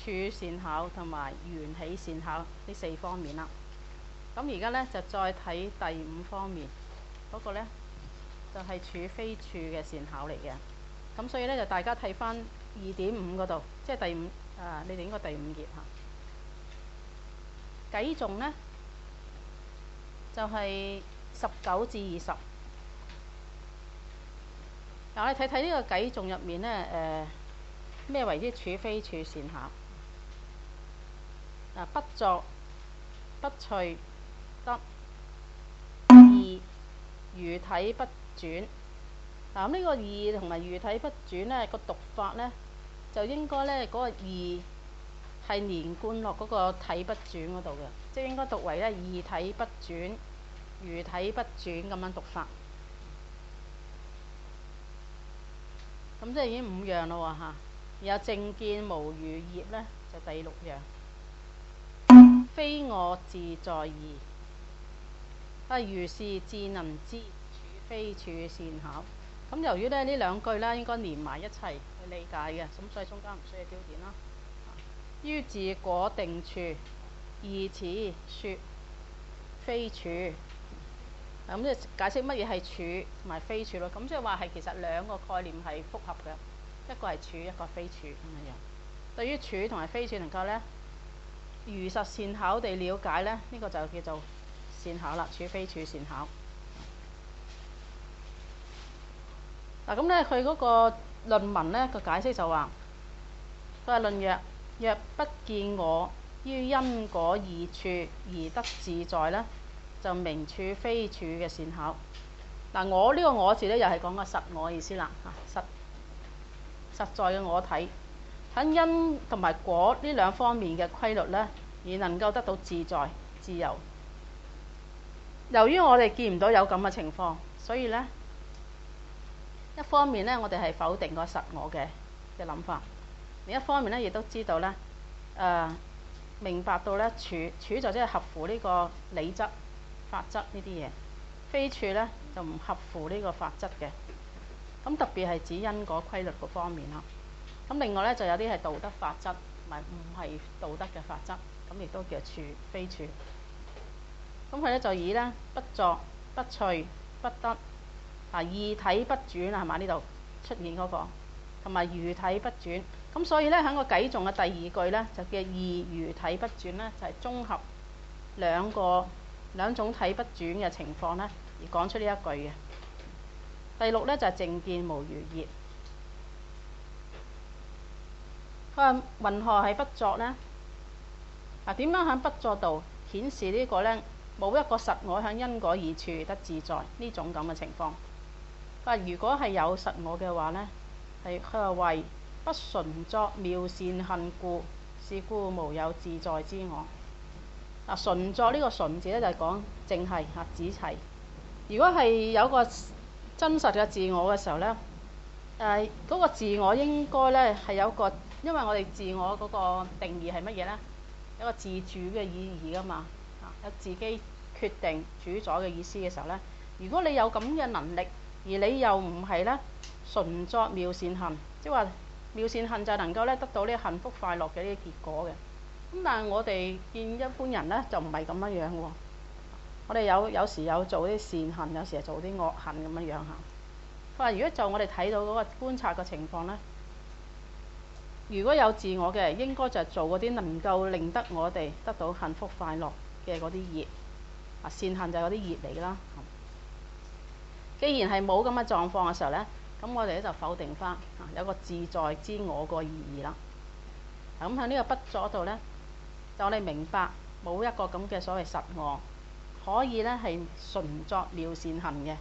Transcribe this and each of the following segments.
處善巧同埋緣起善巧呢4方面啦。咁而家呢，就再睇第5方面嗰個呢，就係處非處嘅善巧嚟嘅。咁所以呢，就大家睇翻2.5嗰度，即係你哋應該第5頁嚇。偈頌呢，就係19至20。嗱，我哋睇睇呢個偈頌入面呢，咩為之處非處善巧？不作不趣得異如體不轉。咁呢個異同埋如體不轉呢個讀法呢，就應該呢嗰個異係連貫落嗰個體不轉嗰度嘅，即係應該讀為呢異體不轉、如體不轉咁樣讀法。咁即係已經5樣咯喎嚇。有正見無餘業呢，就第6樣。非我自在義，如是智能知，處非處善巧。咁由於呢2句呢應該連埋一齊去理解嘅，咁所以中間唔需要標點啦。於自果定處，義此說非處。咁即係解釋乜嘢係處同埋非處咯。咁即係話係其實2個概念係複合嘅，一個係處，一個非處咁樣。對於處同埋非處能夠呢如實善巧地了解呢，呢個就叫做善巧啦，處非處善巧。嗱咁呢，佢嗰個論文呢個解釋就話：佢話論若不見我於因果異處而得自在呢，就名處非處嘅善巧。嗱，我呢個我字呢，又係講個實我意思啦嚇，實在嘅我體喺因同埋果呢2方面嘅規律呢，而能夠得到自在自由。由於我哋見唔到有咁嘅情況，所以呢，一方面呢，我哋係否定個實我嘅諗法；另一方面呢，亦都知道呢，明白到呢，處就即係合乎呢個理則、法則呢啲嘢，非處呢，就唔合乎呢個法則嘅。咁特別係指因果規律嗰方面啦。咁另外呢，就有啲係道德法則，同埋唔係道德嘅法則，咁亦都叫處非處。咁佢呢，就以呢不作不趣不得異體不轉係嘛，呢度出現嗰個，同埋如體不轉。咁所以呢，喺個偈頌嘅第2句呢，就叫異如體不轉呢，就係綜合兩種體不轉嘅情況呢，而講出呢一句嘅。第6呢，就係正見無餘業。佢話云何係不作呢？點樣喺不作度顯示呢個呢？冇一個實我喺因果異處得自在呢種咁嘅情況。佢話如果係有實我嘅話呢，佢話為不純作妙善行故，是故無有自在之我。純作呢個純字呢，就係講淨係指齊。如果係有個真實嘅自我嘅時候呢，嗰個自我應該呢係有個，因為我哋自我嗰個定義係乜嘢呢？有個自主嘅意義噶嘛，有自己決定主宰嘅意思嘅時候呢，如果你有咁嘅能力，而你又唔係呢純作妙善行，即係話妙善行就能夠呢得到呢個幸福快樂嘅呢啲結果嘅。咁但係我哋見一般人呢，就唔係咁樣樣喎。我哋有時有做啲善行，有時係做啲惡行咁樣樣嚇。佢話如果就我哋睇到嗰個觀察嘅情況呢，如果有自我嘅，應該就係做嗰啲能夠令得我哋得到幸福快樂嘅嗰啲業。善行就係嗰啲業嚟啦。既然係冇咁嘅狀況嘅時候呢，咁我哋咧就否定翻有個自在之我個意義啦。咁喺呢個不作度呢，就我哋明白冇一個咁嘅所謂實我，可以呢係純作妙善行嘅。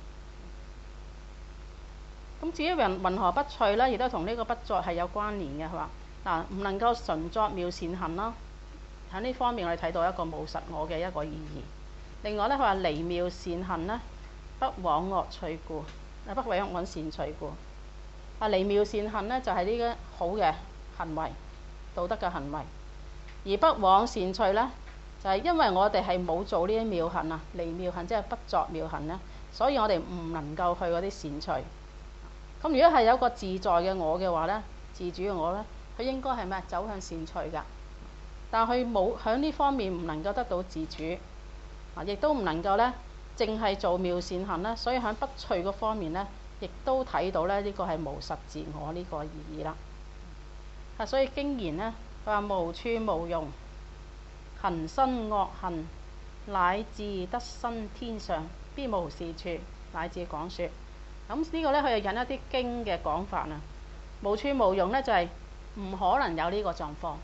咁至於云何不趣呢，亦都同呢個不作係有關聯嘅。佢話唔能夠純作妙善行啦。喺呢方面我哋睇到一個冇實我嘅一個意義。另外呢，佢話離妙善行呢，不往惡趣故，不往惡善趣故。離妙善行呢，就係呢個好嘅行為，道德嘅行為；而不往善趣呢，就係因為我哋係冇做呢啲妙行啊，離妙行即係不作妙行呢，所以我哋唔能夠去嗰啲善趣。咁如果係有一個自在嘅我嘅話呢，自主嘅我呢， 佢應該係咩？走向善趣㗎。但係佢冇喺呢方面唔能夠得到自主，亦都唔能夠呢淨係做妙善行啦。所以喺不趣嗰方面呢，亦都睇到呢個係無實自我呢個意義啦。所以經言呢，佢話無處無用，行生惡行，乃至得生天上，必無是處，乃至講說。咁呢個呢，佢就引一啲經嘅講法啊。無處無用呢，就係唔可能有呢個狀況。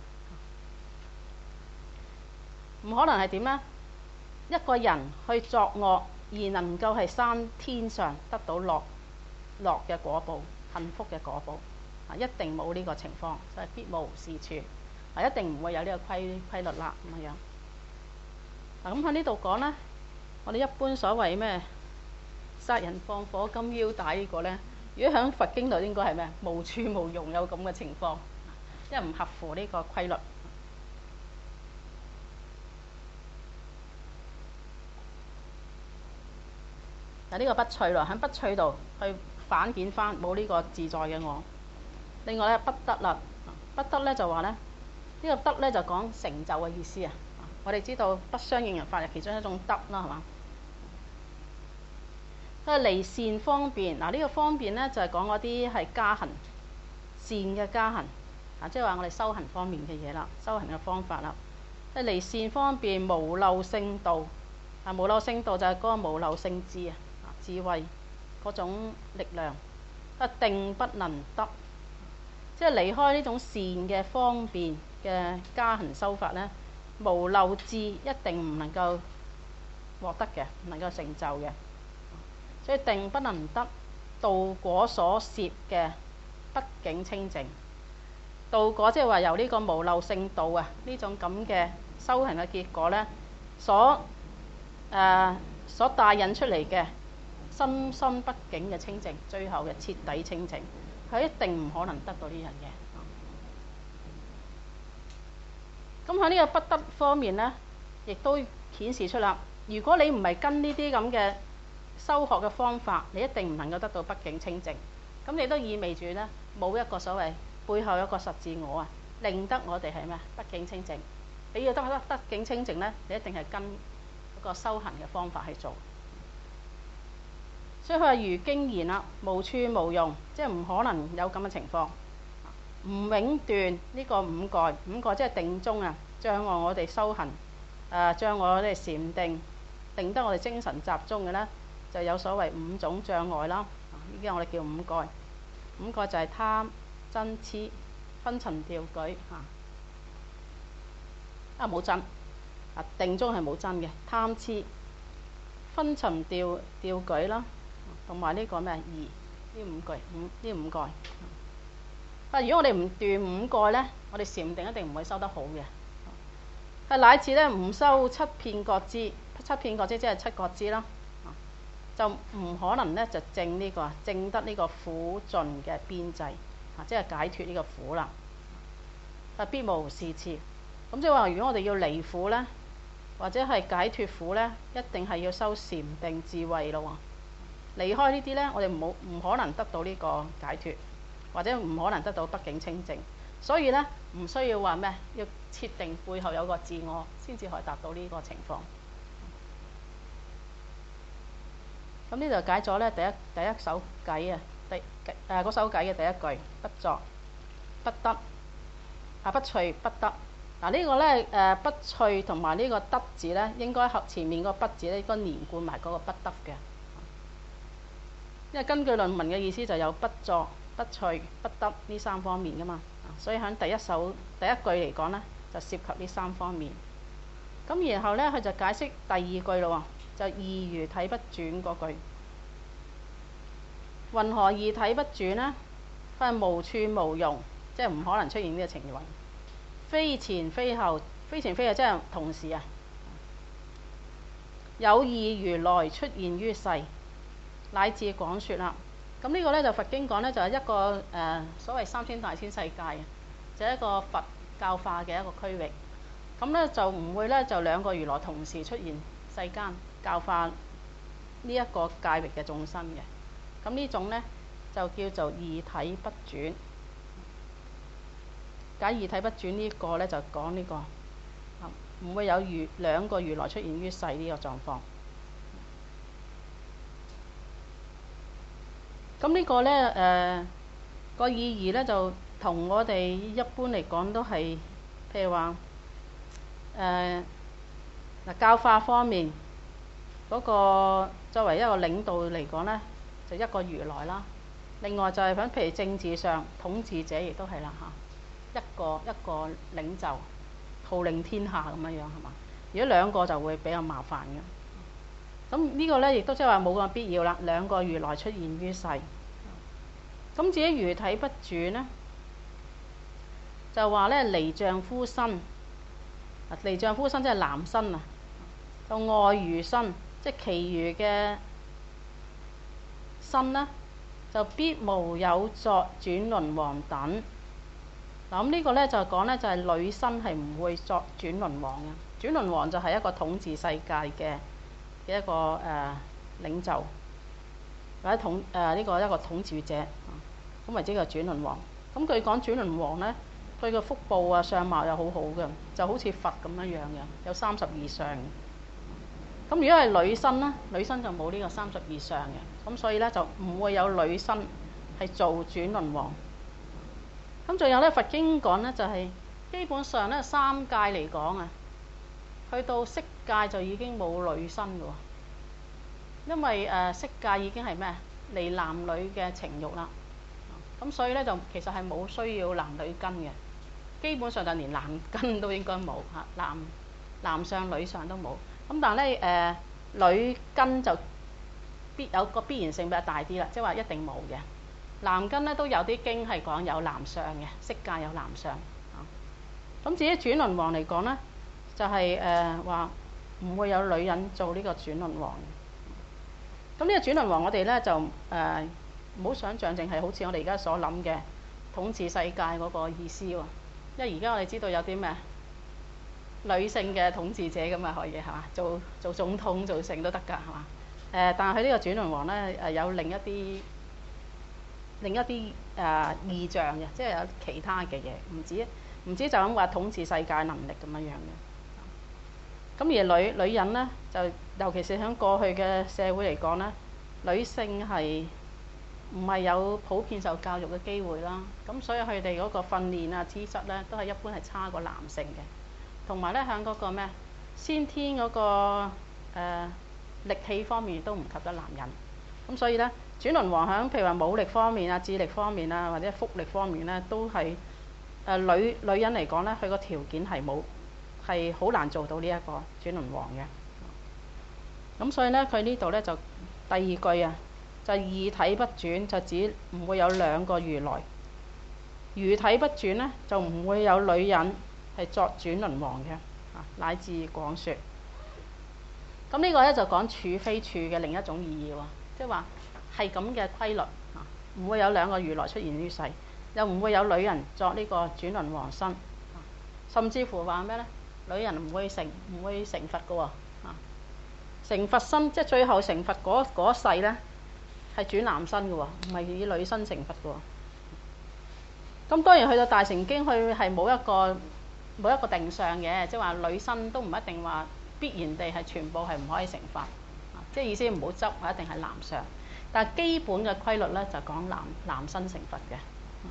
唔可能係點呢？一個人去作惡而能夠係生天上得到樂嘅果報、幸福嘅果報，一定冇呢個情況，所以必無是處，一定唔會有呢個規律啦咁樣。咁喺呢度講呢，我哋一般所謂咩殺人放火金腰帶呢個呢，如果喺佛經度應該係咩？無處無用有咁嘅情況，因為唔合乎呢個規律。呢個不趣咯，喺不趣度去反顯翻冇呢個自在嘅我。另外咧，不得啦，不得咧就話咧，呢個得咧就講成就嘅意思啊。我哋知道不相應人法係其中一種得啦，係嘛？佢係離善方便嗱，呢個方便咧就係講嗰啲係加行善嘅加行啊，即係話我哋修行方面嘅嘢啦，修行嘅方法啦。係離善方便無漏聖道啊，無漏聖道就係嗰個無漏聖智啊。智慧嗰種力量，定不能得，即係離開呢種善嘅方便嘅加行修法呢，無漏智一定唔能夠獲得嘅，唔能夠成就嘅。所以定不能得，道果所攝嘅畢竟清淨。道果即係話由呢個無漏聖道啊，呢種咁嘅修行嘅結果呢，所帶引出嚟嘅。深深畢竟嘅清淨，最後嘅徹底清淨，佢一定唔可能得到呢樣嘢。咁喺呢個不得方面呢，亦都顯示出啦。如果你唔係跟呢啲咁嘅修學嘅方法，你一定唔能夠得到畢竟清淨。咁你都意味住呢，冇一個所謂背後有一個實自我啊，令得我哋係咩？畢竟清淨。你要得畢竟清淨呢，你一定係跟嗰個修行嘅方法去做。所以佢話如經言啦，無處無用，即係唔可能有咁嘅情況。唔永斷呢個五蓋，五蓋即係定中啊，障礙我哋修行，障礙我哋禪定，令得我哋精神集中嘅呢，就有所謂五種障礙啦。呢啲我哋叫五蓋。五蓋就係貪、嗔、痴、昏沉掉舉冇真定中係冇真嘅，貪痴、昏沉掉舉啦。同埋呢個咩疑呢五句呢五蓋。如果我哋唔斷五蓋呢，我哋禪定一定唔會修得好嘅。乃至呢唔修七遍覺支，七遍覺支即係七覺支啦，就唔可能呢就證呢個證得呢個苦盡嘅邊際即係解脫呢個苦啦。必無是處。咁即係話，如果我哋要離苦呢，或者係解脫苦呢，一定係要修禪定智慧咯。離開呢啲呢，我哋唔可能得到呢個解脫，或者唔可能得到畢竟清淨。所以呢，唔需要話咩，要設定背後有個自我，先至可以達到呢個情況。咁呢度解咗呢第一首偈啊，嗰首偈嘅第一句不作不得不趣不得。嗱呢個呢，不趣同埋呢個得字呢，應該合前面嗰個不字呢，應該連貫埋嗰個不得嘅。因為根據論文嘅意思就有不作、不趣、不得呢三方面噶嘛，所以喺第一句嚟講呢，就涉及呢三方面。咁然後呢，佢就解釋第二句咯，就異如體不轉嗰句。云何異體不轉呢？佢係無處無用，即係唔可能出現呢個情況。非前非後，非前非後即係同時啊。有異如來出現於世。乃至講說啦，咁呢個呢，就佛經講呢，就係一個所謂三千大千世界啊，就係一個佛教化嘅一個區域。咁呢，就唔會呢，就兩個如來同時出現世間教化呢一個界域嘅眾生嘅。咁呢種呢，就叫做異體不轉。 解義體不轉呢個呢，就講呢個唔會有兩個如來出現於世呢個狀況。咁呢個呢，個意義呢，就同我哋一般嚟講都係，譬如話教化方面嗰個作為一個領導嚟講呢，就一個如來啦。另外就係譬如政治上統治者亦都係啦嚇，一個領袖號令天下咁樣樣係嘛？如果兩個就會比較麻煩嘅。咁呢個呢，亦都即係話冇咁必要啦，兩個如來出現於世。咁至於如體不轉呢，就話呢離丈夫身，離丈夫身即係男身啊，就外餘身，即係其餘嘅身呢，就必無有作轉輪王等。嗱咁呢個呢，就講呢，就係女身係唔會作轉輪王嘅。轉輪王就係一個統治世界嘅一個領袖，或者呢個一個統治者，咁為之個轉輪王。咁佢講轉輪王呢，佢個腹部啊相貌又好好嘅，就好似佛咁樣樣嘅，有32相。咁如果係女身呢，女身就冇呢個32相嘅，咁所以呢，就唔會有女身係做轉輪王。咁仲有呢，佛經講呢，就係基本上呢，三界嚟講啊，去到色界就已經冇女身嘅喎，因為色界已經係咩？離男女嘅情慾啦。咁所以呢，就其實係冇需要男女根嘅，基本上就連男根都應該冇嚇，男相女相都冇。咁但係呢，女根就有個必然性比較大啲啦，即係話一定冇嘅。男根呢都有啲經係講有男相嘅，色界有男相。咁至於轉輪王嚟講呢，就係話唔會有女人做呢個轉輪王。咁呢個轉輪王我哋呢，就唔好想像淨係好似我哋而家所諗嘅統治世界嗰個意思喎。因為而家我哋知道有啲咩女性嘅統治者咁啊，可以係嘛？做總統做成都得㗎係嘛？但係佢呢個轉輪王呢，有另一啲意象嘅，即係有其他嘅嘢，唔止就咁話統治世界能力咁樣樣嘅。咁而女人呢，就尤其是喺過去嘅社會嚟講呢，女性係唔係有普遍受教育嘅機會啦？咁所以佢哋嗰個訓練啊、資質呢，都係一般係差過男性嘅。同埋呢，喺嗰個咩先天嗰個力氣方面都唔及得男人。咁所以呢，轉輪王喺譬如話武力方面啊、智力方面啊，或者腹力方面呢，都係女人嚟講呢，佢個條件係好難做到呢一個轉輪王嘅。咁所以呢，佢呢度呢，就第二句啊，就異體不轉，就指唔會有兩個如來。如體不轉呢，就唔會有女人係作轉輪王嘅，乃至廣說。咁呢個呢，就講處非處嘅另一種意義喎，即係話係咁嘅規律，唔會有兩個如來出現於世，又唔會有女人作呢個轉輪王身，甚至乎話咩呢？女人唔會成佛嘅喎，成佛身即係最後成佛嗰世呢，係轉男身嘅喎，唔係以女身成佛嘅喎。咁當然去到大乘經，佢係冇一個定相嘅，即係話女身都唔一定話必然地係全部係唔可以成佛，即係意思唔好執話一定係男相，但係基本嘅規律呢，就講男身成佛嘅。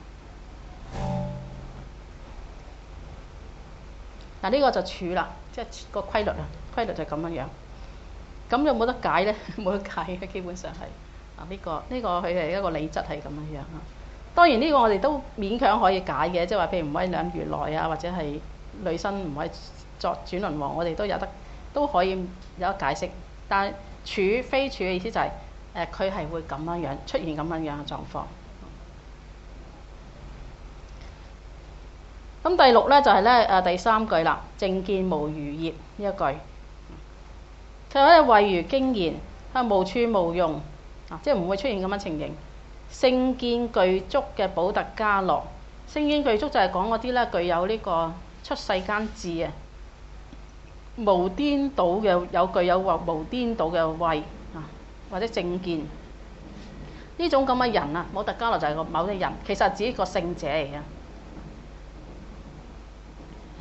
嗱呢個就處啦，即係個規律啊，規律就係咁樣樣。咁有冇得解呢？冇得解嘅，基本上係呢個佢係一個理質係咁樣樣啊。當然呢個我哋都勉強可以解嘅，即係話譬如唔可以兩如來啊，或者係女身唔可以作轉輪王，我哋都可以有得解釋。但係處非處嘅意思就係佢係會咁樣樣出現咁樣樣嘅狀況。咁第六呢，就係呢第三句啦，正見無餘業呢一句。佢話咧謂如經言，係無處無用，即係唔會出現咁樣情形。勝見具足嘅補特伽羅，勝見具足就係講嗰啲咧具有呢個出世間智啊，無顛倒嘅具有無顛倒嘅慧啊，或者正見呢種咁嘅人啊，補特伽羅就係個某啲人，其實係指一個聖者嚟嘅。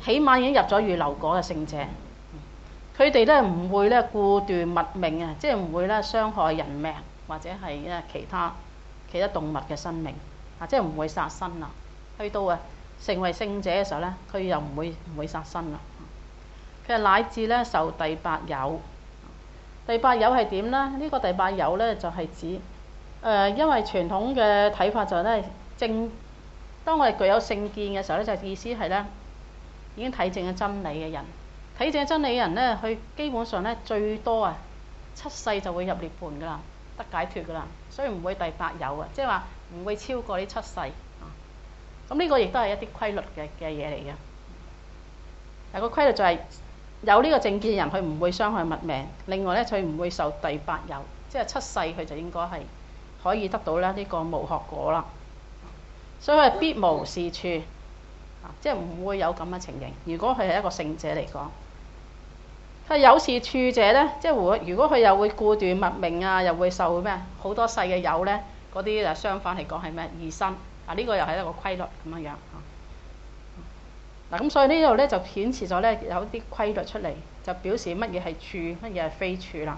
起碼已經入咗預留果嘅聖者。佢哋咧唔會咧顧斷物命啊，即係唔會咧傷害人命或者係咧其他動物嘅生命啊，即係唔會殺生啦。去到成為聖者嘅時候咧，佢又唔會殺生啦。佢乃至咧受第八有。第八有係點咧？呢個第八有咧就係指因為傳統嘅睇法就係咧當我哋具有聖見嘅時候咧，就意思係咧已經體證咗真理嘅人。體證真理嘅人咧，佢基本上咧最多7世就會入涅槃噶啦，得解脫噶啦，所以唔會第八有啊，即係話唔會超過呢7世啊。咁呢個亦都係一啲規律嘅嘢嚟嘅。但個規律就係有呢個正見嘅人，佢唔會傷害物命。另外咧，佢唔會受第八有，即係7世佢就應該係可以得到咧呢個無學果啦。所以佢係必無是處啊，即係唔會有咁嘅情形。如果佢係一個聖者嚟講。佢有是處者咧，即係如果佢又會顧斷物命啊，又會受咩好多世嘅有咧，嗰啲就相反嚟講係咩異生啊？呢個又係一個規律咁樣樣嗱。咁所以呢度咧就顯示咗咧有啲規律出嚟，就表示乜嘢係處，乜嘢係非處啦。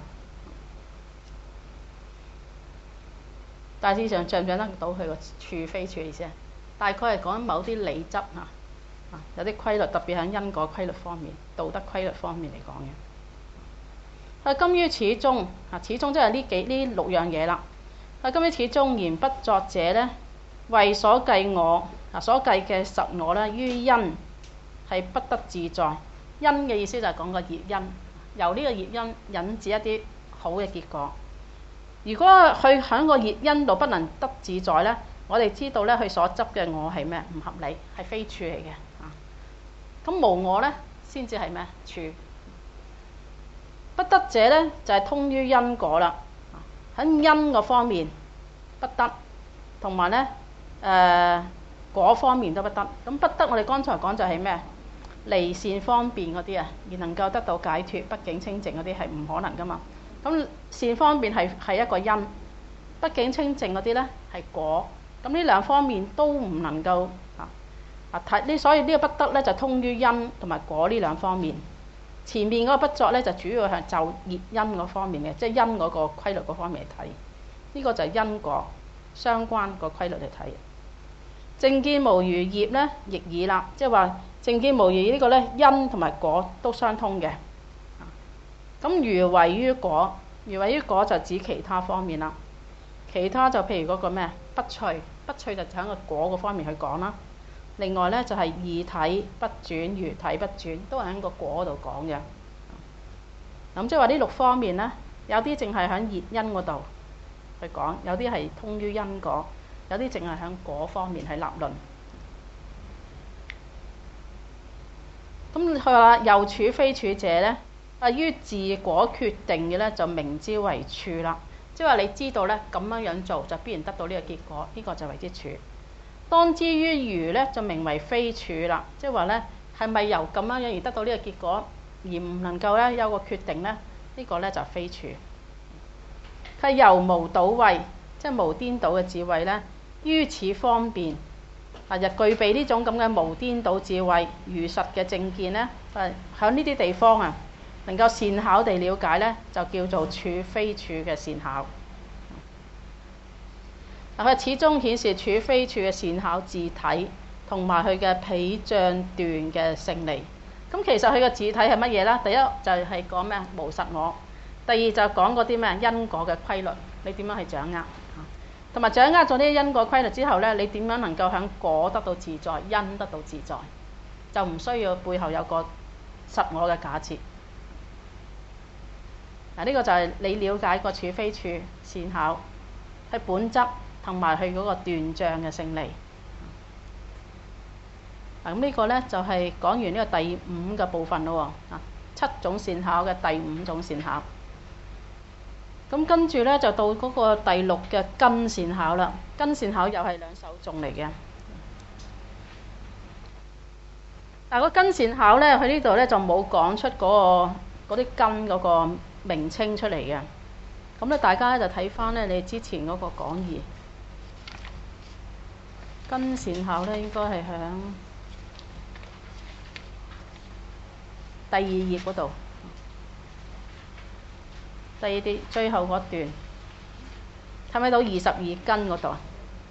大致上像唔像得到佢個處非處嘅意思啊？大概係講某啲理則啊。有啲規律，特別喺因果規律方面、道德規律方面嚟講嘅。甘於始終始終即係呢6樣嘢啦。甘於始終言不作者咧，為所計我所計嘅實我咧，於因係不得自在。因嘅意思就係講個業因，由呢個業因引致一啲好嘅結果。如果佢喺個業因度不能得自在咧，我哋知道咧，佢所執嘅我係咩？唔合理，係非處嚟嘅。咁無我咧，先至係咩處？不得者咧，就係通於因果啦。喺因個方面不得，同埋咧果方面都不得。咁不得，我哋剛才講就係咩？離善方便嗰啲而能夠得到解脫、畢竟清淨嗰啲係唔可能噶嘛。咁善方便係一個因，畢竟清淨嗰啲咧係果。咁呢兩方面都唔能夠所以呢個不得咧就通於因同埋果呢兩方面。前面嗰個不作咧就主要係就業因嗰方面嘅，即係因嗰個規律嗰方面嚟睇。呢個就係因果相關個規律嚟睇。正見無餘業咧亦爾啦，即係話正見無餘呢個咧因同埋果都相通嘅。咁餘謂於果，餘謂於果就指其他方面啦。其他就譬如嗰個咩不趣，不趣就喺個果嗰方面去講啦。另外咧就係異體不轉、餘體不轉，都係喺個果度講嘅。咁即係話呢6方面咧，有啲淨係喺業因嗰度去講，有啲係通於因果，有啲淨係喺果方面去立論。咁佢話又處非處者咧，於自果決定嘅咧就名之為處啦。即係話你知道咧咁樣做就必然得到呢個結果，呢個就為之處。當知於餘咧就名為非處啦。即係話咧係咪由咁樣而得到呢個結果，而唔能夠咧有個決定咧？呢個咧就係非處。佢由無倒慧，即係無顛倒嘅智慧咧，於此方便就具備呢種咁嘅無顛倒智慧、如實嘅正見咧，喺呢啲地方能夠善巧地了解咧，就叫做處非處嘅善巧。佢始終顯示處非處嘅善巧自體，同埋佢嘅彼障斷嘅勝利。咁其實佢嘅自體係乜嘢咧？第一就係講咩無實我，第二就講嗰啲咩因果嘅規律，你點樣去掌握？同埋掌握咗呢啲因果規律之後咧，你點樣能夠喺果得到自在，因得到自在，就唔需要背後有個實我嘅假設。呢個就係你了解個處非處善巧係本質，同埋佢嗰個斷障嘅勝利。咁呢個咧就係講完呢個第5個部分咯喎。7種善巧嘅第5種善巧。咁跟住咧就到嗰個第6嘅根善巧啦。根善巧又係兩首頌嚟嘅。但係個根善巧咧，佢呢度咧就冇講出嗰啲根嗰個名稱出嚟嘅。咁咧大家咧就睇翻咧你之前嗰個講義。根善巧咧應該係響第二頁嗰度，第二啲最後嗰段，睇唔睇到22根嗰度啊？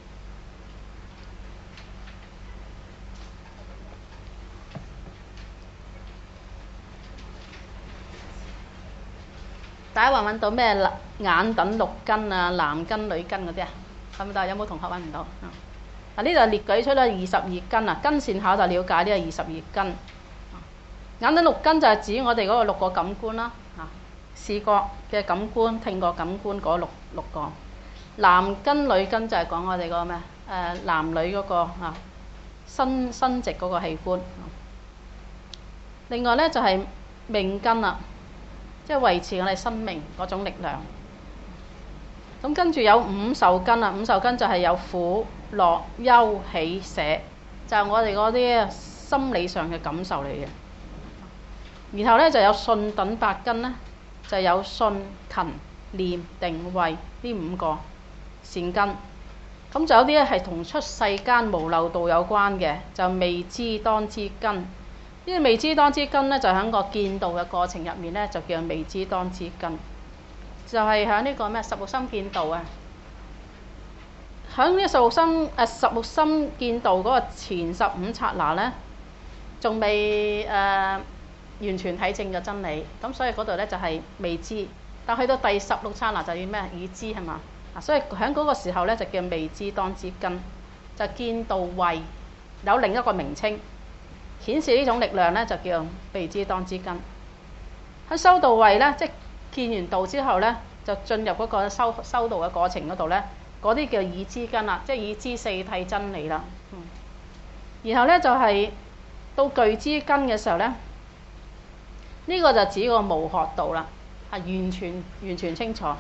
大家揾到咩眼等6根啊，男根女根嗰啲啊？睇唔到？有冇同學揾唔到？嗱，呢度列舉出啦22根啊，根線考就了解呢個22根。眼等6根就係指我哋嗰個6個感官啦，視覺嘅感官、聽覺感官嗰六個。男根女根就係講我哋嗰個咩？男女嗰個生殖嗰個器官。另外咧就係命根啦，即係維持我哋生命嗰種力量。咁跟住有5受根啦，5受根就係有苦、樂、憂、喜、捨，就係我哋嗰啲心理上嘅感受嚟嘅。然後咧就有信等8根咧，就有信、勤、念、定、慧呢5個善根。咁就有啲咧係同出世間無漏道有關嘅，就未知當知根。呢個未知當知根咧，就喺個見道嘅過程入面咧，就叫未知當知根。就係喺呢個咩十六心見道啊！喺呢個十六心見道嗰個前15剎那咧，仲未完全體證嘅真理，咁所以嗰度咧就係未知。但去到第16剎那就要咩？已知係嘛？所以喺嗰個時候咧就叫未知當知根，就見道慧有另一個名稱，顯示呢種力量咧就叫未知當知根。喺修道慧咧，即係見完道之後咧，就進入嗰個修道嘅過程嗰度咧，嗰啲叫已知根啦，即係已知四諦真理啦。然後咧就係到具知根嘅時候咧，呢個就指個無學道啦，係完全清楚。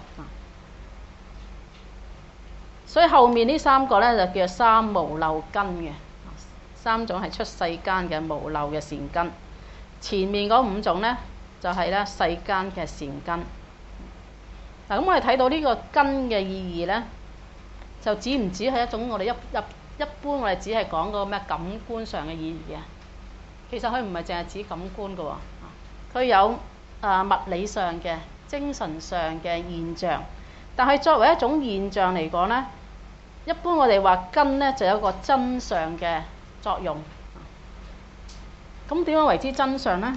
所以後面呢3個咧就叫三無漏根嘅，3種係出世間嘅無漏嘅善根。前面嗰5種咧就係咧世間嘅善根。嗱，咁我哋睇到呢個根嘅意義咧，就指唔止係一種我哋一般我哋只係講個咩感官上嘅意義啊？其實佢唔係淨係指感官嘅喎，佢有物理上嘅、精神上嘅現象。但係作為一種現象嚟講咧，一般我哋話根咧就有一個真相嘅作用。咁點樣為之真相咧？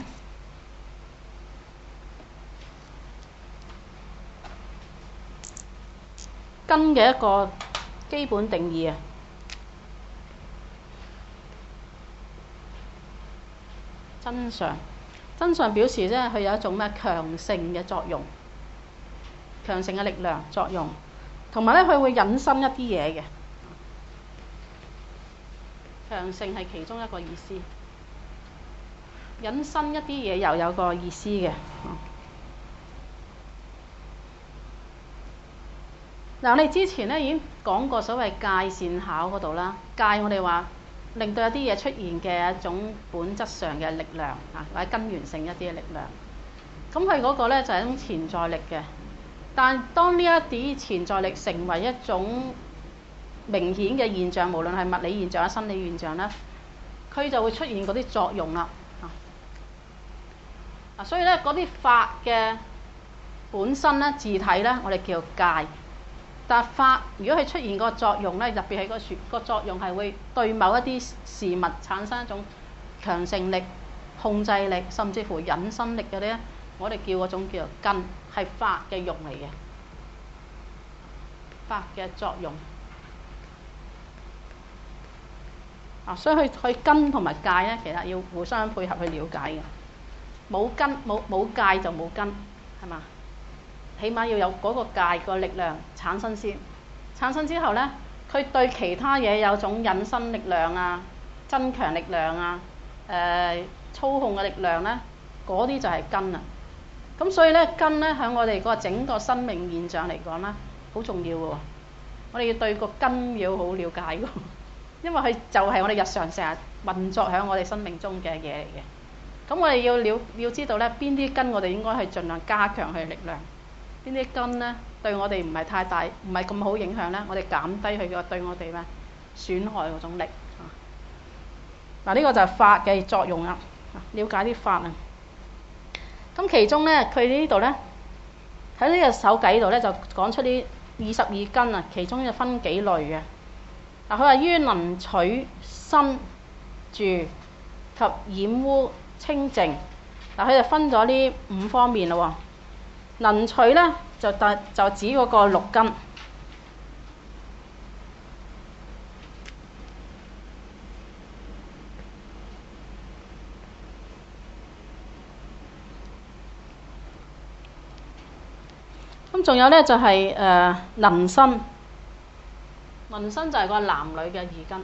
根嘅一個基本定義啊，真相表示咧佢有一種咩強盛嘅作用，強盛嘅力量作用，同埋咧佢會引申一啲嘢嘅。強盛係其中一個意思，引申一啲嘢又有個意思嘅。嗱，我哋之前咧已經講過所謂界線考嗰度啦，界我哋話令到有啲嘢出現嘅一種本質上嘅力量或者根源性一啲嘅力量。咁佢嗰個咧就係一種潛在力嘅，但當呢一啲潛在力成為一種明顯嘅現象，無論係物理現象或者生理現象咧，佢就會出現嗰啲作用啦。所以咧嗰啲法嘅本身咧自體咧，我哋叫界。但法如果佢出現個作用咧，特別係個作用係會對某一啲事物產生一種強盛力、控制力，甚至乎引申力嘅咧，我哋叫嗰種叫做根，係法嘅用嚟嘅，法嘅作用。所以佢根同埋界咧，其實要互相配合去了解嘅。冇根冇界就冇根，係嘛？起碼要有嗰個界個力量產生先，產生之後咧，佢對其他嘢有種引申力量啊、增強力量啊、操控嘅力量咧，嗰啲就係根啦。咁所以咧，根咧喺我哋個整個生命現象嚟講咧，好重要嘅喎。我哋要對個根要好了解嘅，因為佢就係我哋日常成日運作喺我哋生命中嘅嘢嚟嘅。咁我哋要知道咧，邊啲根我哋應該係盡量加強佢嘅力量。邊啲根咧對我哋唔係太大，唔係咁好影響咧，我哋減低佢個對我哋咩損害嗰種力。嗱，呢個就係法嘅作用啦。了解啲法啊。 咁其中咧，佢呢度咧喺呢個手計度咧就講出呢22根啊，其中就分幾類嘅。嗱，佢話於能取生住及染污清淨。嗱，佢就分咗呢5方面咯喎。能取咧就指嗰個6根。咁仲有咧就係能生，能生就係個男女嘅2根。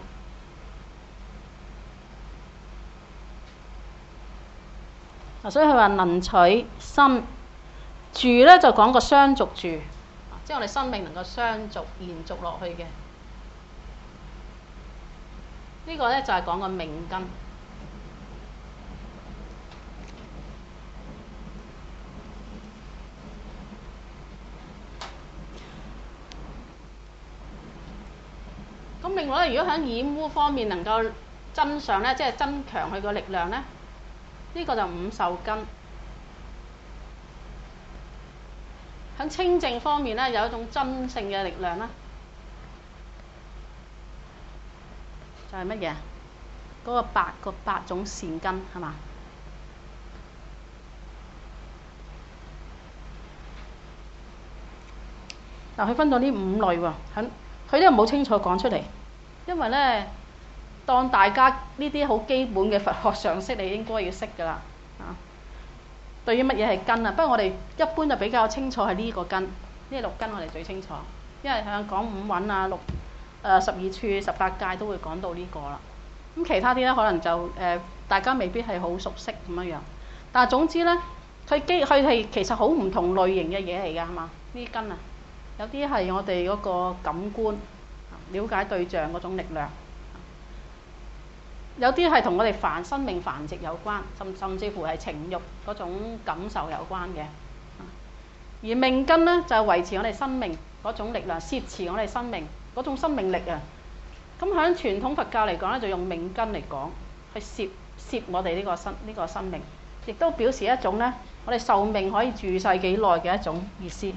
所以佢話能取生住咧就講個相續住，即係我哋生命能夠相續延續落去嘅。呢個咧就係講個命根。咁另外咧，如果喺染污方面能夠增上咧，即係增強佢個力量咧，呢個就5受根。喺清淨方面咧，有一種真性嘅力量啦，就係乜嘢？嗰個八種善根係嘛？嗱，佢分到呢5類喎，佢都冇清楚講出嚟，因為咧，當大家呢啲好基本嘅佛學常識，你應該要識㗎啦。對於乜嘢係根啊？不過我哋一般就比較清楚係呢個根，呢6根我哋最清楚，因為喺講五蘊啊、12處、18界都會講到呢個啦。咁其他啲咧可能就大家未必係好熟悉咁樣樣，但係總之咧，佢係其實好唔同類型嘅嘢嚟㗎，係嘛？呢根啊，有啲係我哋嗰個感官了解對象嗰種力量。有啲係同我哋生命繁殖有關，甚至乎係情慾嗰種感受有關嘅。而命根咧就係維持我哋生命嗰種力量，攝持我哋生命嗰種生命力啊。咁喺傳統佛教嚟講咧，就用命根嚟講，去攝我哋呢個生命，亦都表示一種咧，我哋壽命可以住世幾耐嘅一種意思。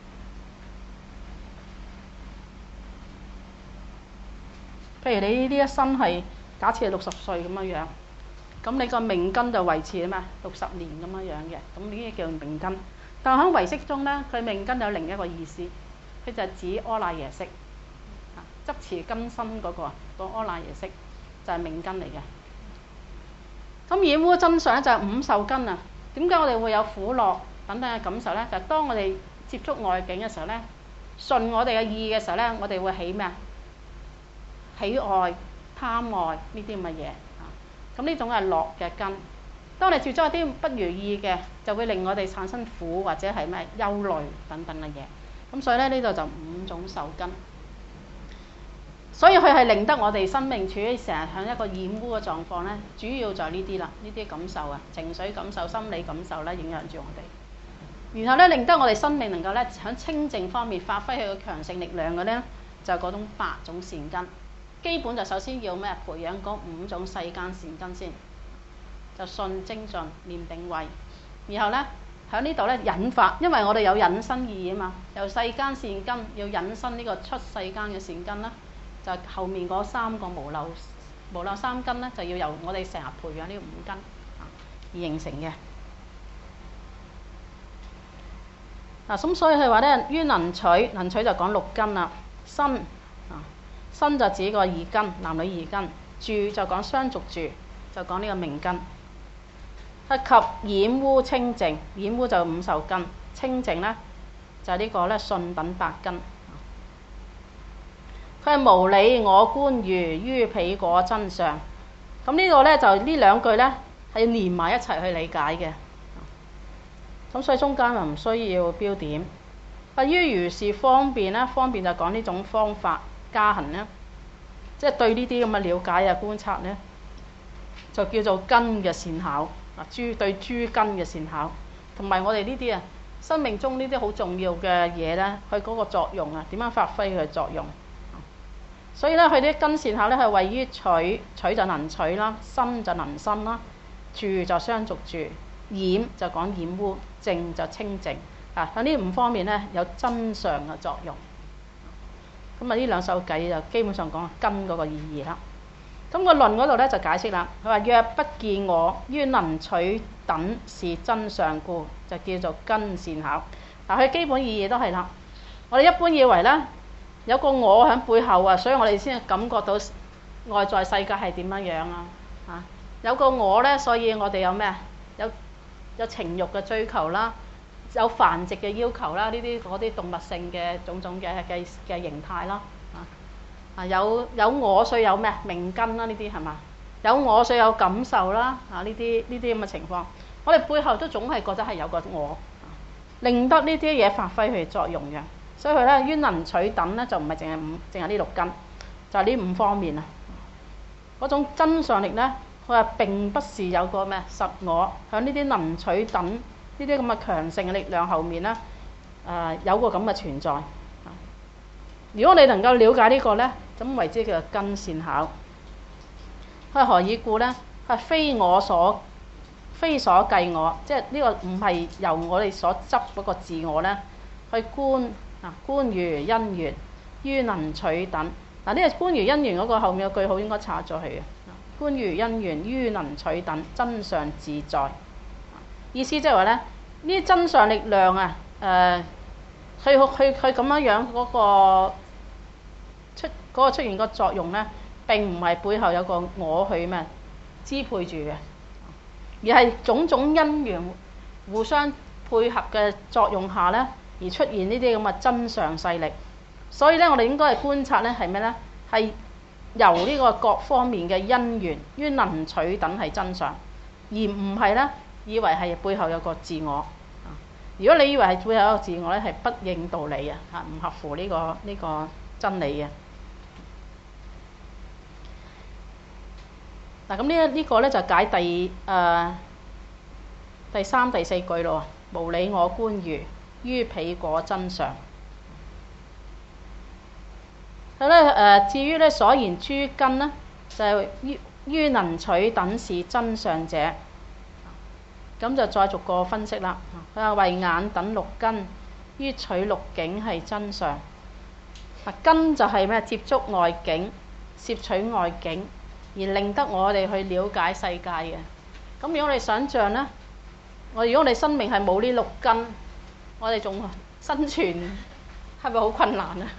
譬如你呢一生係假設係60歲咁樣樣，咁你個命根就維持啊嘛60年咁樣樣嘅，咁呢啲叫命根。但係喺唯識中咧，佢命根有另一個意思，佢就係指阿賴耶識，執持根身嗰個阿賴耶識就係命根嚟嘅。咁染污真相咧就係5受根啊。點解我哋會有苦樂等等嘅感受咧？就係當我哋接觸外境嘅時候咧，順我哋嘅意嘅時候咧，我哋會起咩啊？喜愛、貪愛呢啲咁嘅嘢啊，咁呢種係樂嘅根。當你接觸一啲不如意嘅，就會令我哋產生苦或者係咩憂慮等等嘅嘢。咁所以咧呢度就5種受根。所以佢係令得我哋生命處於成日喺一個染污嘅狀況咧，主要就係呢啲啦，呢啲感受啊，情緒感受、心理感受咧，影響住我哋。然後咧，令得我哋生命能夠咧喺清淨方面發揮佢嘅強盛力量嘅咧，就係嗰種8種善根。基本就首先要咩？培養嗰5種世間善根先，就信、精進、念、定、慧。然後咧喺呢度咧引發，因為我哋有引申意義啊嘛，由世間善根要引申呢個出世間嘅善根啦，就後面嗰3個無漏3根咧，就要由我哋成日培養呢5根而形成嘅。嗱，咁所以佢話咧，於能取就講6根啦，生就指個2根，男女2根；住就講相續住，就講呢個命根。及染污清淨，染污就5受根，清淨咧就係呢個咧信等8根。佢係無理我觀如於彼果真相。咁呢度咧就呢2句咧係要連埋一齊去理解嘅。咁所以中間就唔需要標點。於如是方便咧，方便就講呢種方法。加行咧，即係對呢啲咁嘅了解啊、觀察咧，就叫做根嘅善巧啊，對諸根嘅善巧，同埋我哋呢啲啊，生命中呢啲好重要嘅嘢咧，佢嗰個作用啊，點樣發揮佢嘅作用？所以咧，佢啲根善巧咧係位於取就能取啦，生就能生啦，住就相續住， 染就講染污，淨就清淨。喺呢5方面咧有真相嘅作用。咁呢兩首偈就基本上講根嗰個意義啦。咁個論嗰度咧就解釋啦，佢話若不見我，於能取等是真相故，就叫做根善巧。佢基本意義都係啦。我哋一般以為咧有個我喺背後啊，所以我哋先感覺到外在世界係點樣樣啊。有個我咧，所以我哋有咩啊？有情慾嘅追求啦，有繁殖嘅要求啦，呢啲嗰啲動物性嘅種種嘅形態啦。有我所以有咩命根啦，呢啲係嘛？有我所以有感受啦。呢啲咁嘅情況，我哋背後都總係覺得係有個我，令得呢啲嘢發揮佢作用嘅。所以佢咧於能取等咧就唔係淨係呢6根，就係呢5方面啊。嗰種真相力咧，佢話並不是有個咩實我喺呢啲能取等呢啲咁嘅強盛嘅力量後面咧，有個咁嘅存在。如果你能夠了解呢個咧，咁為之叫做根善巧。佢何以故咧？佢非所計我，即係呢個唔係由我哋所執嗰個自我咧去觀如因緣於能取等。呢個觀如因緣嗰個後面嘅句號應該插咗去嘅。觀如因緣於能取等，真相自在。意思即係話咧，呢啲真相力量啊，佢咁樣嗰個出現個作用咧，並唔係背後有個我去咩支配住嘅，而係種種因緣互相配合嘅作用下咧，而出現呢啲咁嘅真相勢力。所以咧，我哋應該係觀察咧係咩咧？係由呢個各方面嘅因緣於能取等係真相，而唔係咧以為係背後有個自我。如果你以為係背後有個自我咧，係不應道理嘅，唔合乎呢個真理嘅。咁呢個咧就解第3、第4句咯。無理我觀如，於彼果真相。佢咧至於咧所言諸根咧，就係於能取等是真相者。咁就再逐個分析啦。佢話為眼等6根，於取6境係真相。根就係咩？接觸外境，攝取外境，而令得我哋去了解世界嘅。咁如果我哋想像咧，如果我哋生命係冇呢6根，我哋仲生存係咪好困難啊？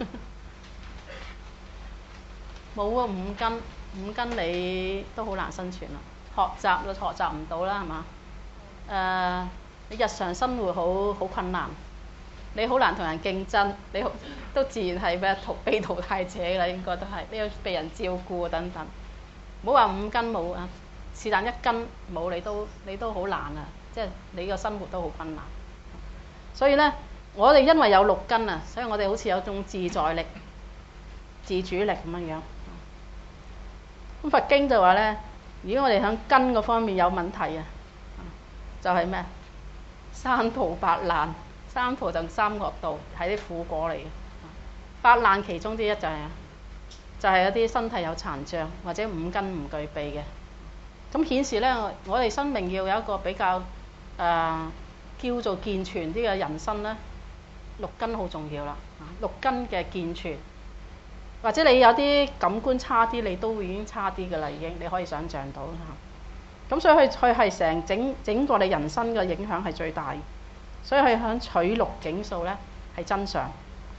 冇啊，5根你都好難生存啦。學習唔到啦，係嘛？你日常生活好困難，你好難同人競爭，你都自然係咩被淘汰者啦，應該都係你要被人照顧等等。唔好話5根冇啊，是但1根冇你都好難啊，即係你個生活都好困難。所以咧，我哋因為有6根啊，所以我哋好似有種自在力、自主力咁樣。咁佛經就話咧，如果我哋喺根嗰方面有問題啊，就係咩？三途八難，三途就3惡道，係啲苦果嚟嘅。八難其中之一就係一啲身體有殘障或者5根唔具備嘅。咁顯示咧，我哋生命要有一個比較叫做健全啲嘅人生咧，6根好重要啦。6根嘅健全，或者你有啲感官差啲，你都會已經差啲㗎啦，已經你可以想像到嚇。咁所以佢係整個你人生嘅影響係最大，所以佢響取6境數咧係真相。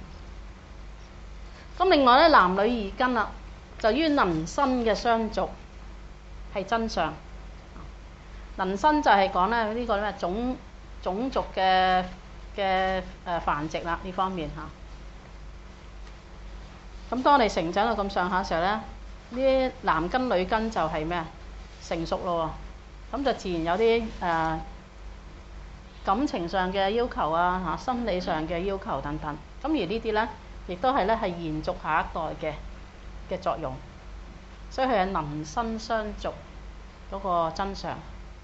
咁另外咧，男女2根啦，就於能生嘅相續係真相。能生就係講咧呢個咩種族嘅繁殖啦，呢方面嚇。咁當你成長到咁上下嘅時候咧，呢啲男根女根就係咩成熟咯喎，咁就自然有啲感情上嘅要求啊，心理上嘅要求等等。咁而呢啲咧，亦都係延續下一代嘅作用，所以佢係能生相續嗰個真相。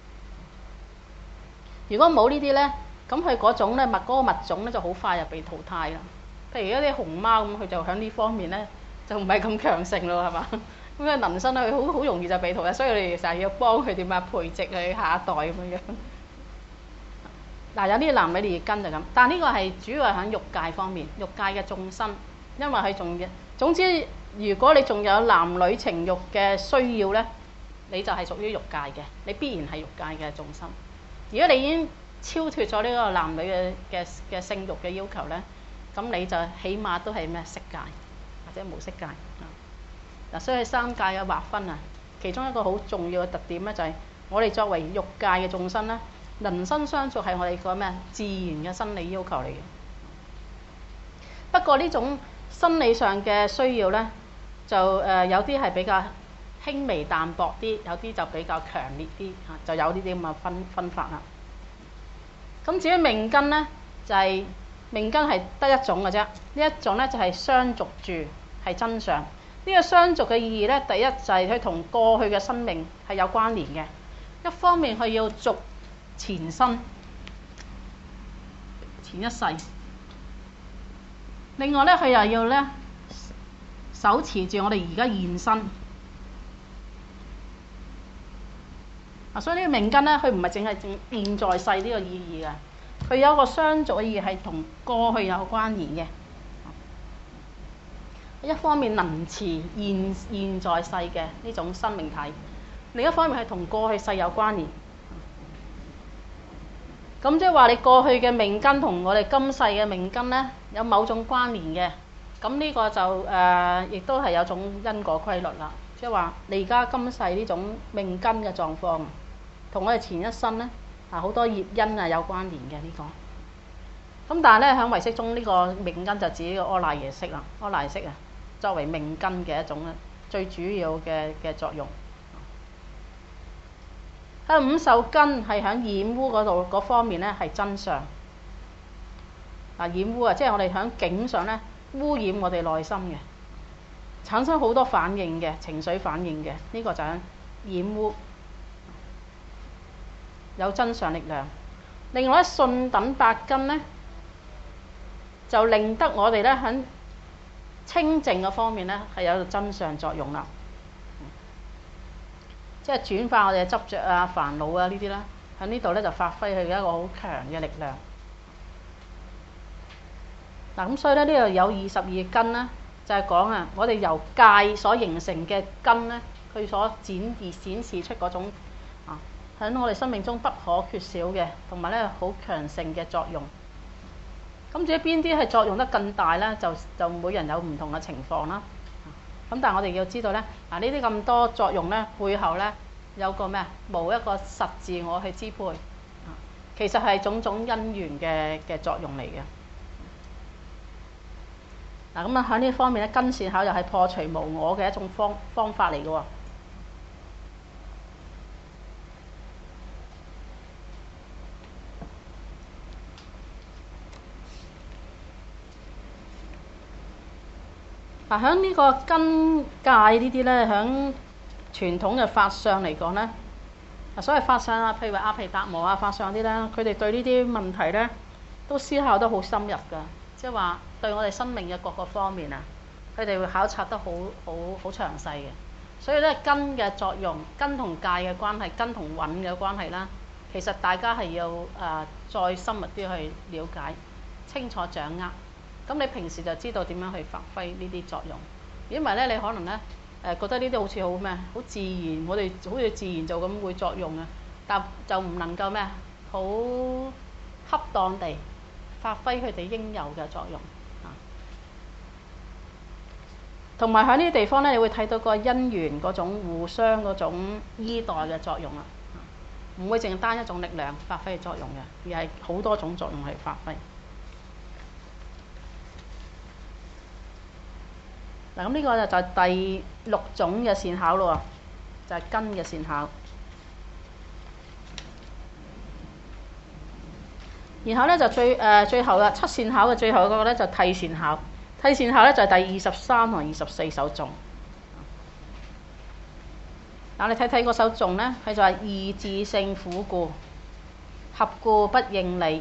如果冇呢啲咧，咁佢嗰種咧嗰個物種咧就好快就被淘汰啦。譬如一啲熊貓咁，佢就喺呢方面咧就唔係咁強盛咯，係嘛？咁佢能生佢好容易就被淘汰，所以你哋成日要幫佢點啊培植佢下一代咁樣。 有啲男女列根就咁，但呢個係主要係喺欲界方面，欲界嘅眾生，因為佢仲嘅。總之，如果你仲有男女情慾嘅需要咧，你就係屬於欲界嘅，你必然係欲界嘅眾生。如果你已經超脱咗呢個男女嘅性慾嘅要求咧，咁你就起碼都係咩色界或者無色界嗱。所以三界嘅劃分啊，其中一個好重要嘅特點咧，就係我哋作為欲界嘅眾生咧，能生相續係我哋個咩自然嘅生理要求嚟嘅。不過呢種生理上嘅需要咧，就有啲係比較輕微淡薄啲，有啲就比較強烈啲嚇，就有呢啲咁嘅分法啦。咁至於命根咧，就係命根係得一種嘅啫。呢一種咧就係相續住，係真相。呢個相續嘅意義咧，第一就係佢同過去嘅生命係有關聯嘅。一方面佢要續前生、前一世；另外咧佢又要咧手持住我哋而家現身。所以呢個命根咧，佢唔係淨係現在世呢個意義嘅，佢有一個相續嘅意義係同過去有關聯嘅。一方面能持現在世嘅呢種生命體，另一方面係同過去世有關聯。咁即係話你過去嘅命根同我哋今世嘅命根咧有某種關聯嘅。咁呢個就亦都係有種因果規律啦。即係話你而家今世呢種命根嘅狀況，同我哋前一生咧好多業因有關聯嘅呢個。咁但係咧喺唯識中呢個命根就指呢個阿賴耶識啦，阿賴耶識作為命根嘅一種最主要嘅作用。喺五受根係喺染污嗰方面咧係真相。染污即係我哋喺境上咧污染我哋內心嘅，產生好多反應嘅情緒反應嘅，呢個就係染污，有真相力量。另外信等八根咧，就令得我哋咧喺清淨嘅方面咧係有真相作用啦。即係轉化我哋嘅執着啊、煩惱啊呢啲啦，喺呢度咧就發揮佢一個好強嘅力量。嗱咁所以咧呢度有22根啦，就係講啊，我哋由戒所形成嘅根咧，佢所展示出嗰種喺我哋生命中不可缺少嘅，同埋咧好強盛嘅作用。咁至於邊啲係作用得更大咧，就每人有唔同嘅情況啦。咁但係我哋要知道咧，呢啲咁多作用咧，背後咧有個咩？冇一個實自我去支配，其實係種種因緣嘅作用嚟嘅。咁喺呢方面咧，根善巧又係破除無我嘅一種方法嚟嘅喎。喺呢個根界呢啲咧，喺傳統嘅法相嚟講咧，所謂法相譬如話阿毗達摩法相啲咧，佢哋對呢啲問題咧都思考得好深入㗎，即係話對我哋生命嘅各個方面佢哋會考察得好詳細嘅。所以咧根嘅作用、根同界嘅關係、根同蘊嘅關係啦，其實大家係要再深入啲去了解、清楚掌握。咁你平時就知道點樣去發揮呢啲作用。如果唔係咧，你可能咧覺得呢啲好似好咩，好自然，我哋好似自然就咁會作用但就唔能夠咩好恰當地發揮佢哋應有嘅作用。同埋喺呢啲地方咧，你會睇到個因緣嗰種互相嗰種依代嘅作用啦，唔會淨係單一種力量發揮嘅作用嘅，而係好多種作用去發揮。嗱，咁呢個就係第6種嘅善巧咯，就係根嘅善巧。然後咧就最後啦，七善巧嘅最後嗰個咧就諦善巧。諦善巧咧就係第23同24首頌。嗱，你睇睇嗰首頌咧，佢就係二自性苦故，合故不應理，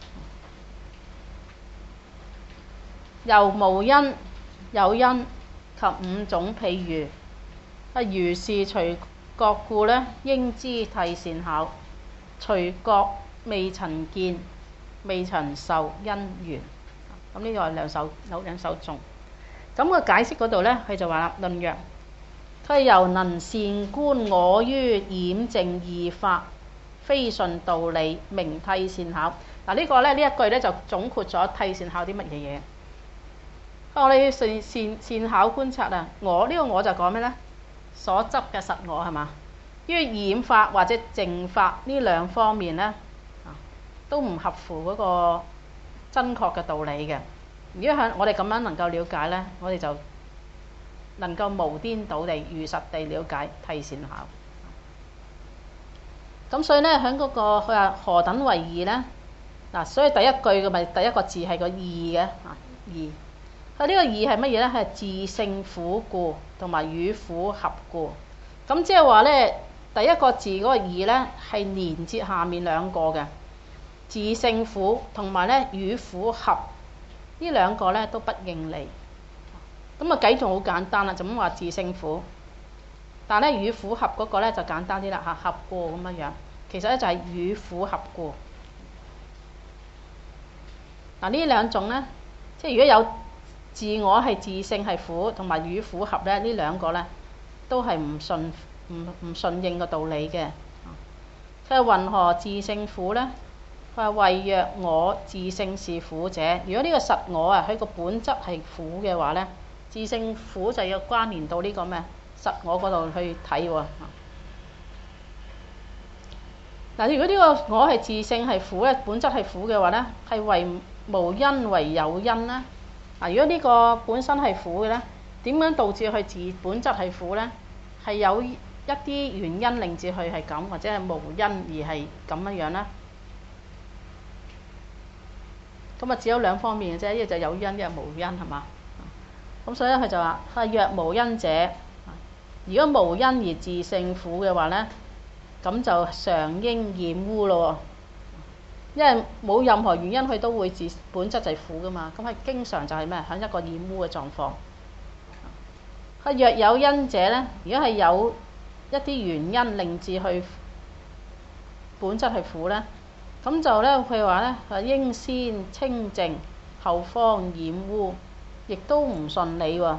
由無因有因及5種譬喻。如是隨覺故咧，應知諦善巧。隨覺未曾見， 未曾受因緣。咁呢個係兩首頌。咁個解釋嗰度呢，佢就話啦：論曰，佢猶能善觀我於染淨二法，非順道理，名諦善巧。嗱，呢個呢，呢一句呢，就總括咗諦善巧啲乜嘢嘢。我哋善巧觀察啊，我呢個我就講咩呢？所執嘅實我係嘛？於染法或者淨法呢兩方面呢，都唔合乎嗰個真確嘅道理嘅。如果係我哋咁樣能夠了解呢，我哋就能夠無顛倒地如實地了解諦善巧。咁所以呢，喺嗰個佢話何等為義呢？嗱，所以第一句嘅咪第一個字係個義嘅義。佢呢個義係乜嘢呢？係自性苦故同埋與苦合故。咁即係話呢，第一個字嗰個義呢，係連接下面兩個嘅自性苦同埋呢與苦合，呢兩個呢都不應離。咁啊計仲好簡單啦，就咁話自性苦，但係呢與苦合嗰個呢就簡單啲啦嚇，合故咁樣樣。其實呢就係與苦合故。嗱，呢兩種呢，即係如果有自我係自性係苦，同埋與苦合咧，呢兩個咧都係唔順應個道理嘅。佢話云何自性苦咧？佢話謂若我自性是苦者，如果呢個實我啊，佢個本質係苦嘅話咧，自性苦就要關聯到呢個咩實我嗰度去睇喎。嗱，如果呢個我係自性係苦咧，本質係苦嘅話咧，係為無因為有因咧。嗱，如果呢個本身係苦嘅咧，點樣導致佢本質係苦咧？係有一啲原因令至佢係咁，或者係無因而係咁樣樣咧？咁啊，只有兩方面嘅啫，一就有因，一係無因，係嘛？咁所以咧，佢就話：若無因者，如果無因而自性苦嘅話咧，咁就常應染污咯。因為冇任何原因，佢都會本質就係苦噶嘛。咁佢經常就係咩？喺一個染污嘅狀況。若有因者咧，如果係有一啲原因令至佢本質係苦咧，咁就咧佢話咧，係應先清淨，後方染污，亦都唔順理喎。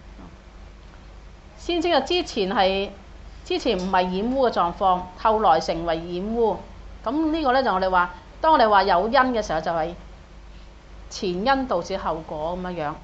先知啊，之前唔係染污嘅狀況，後來成為染污。咁呢個咧就我哋話。當我哋話有因嘅時候，就係前因導致後果咁樣樣。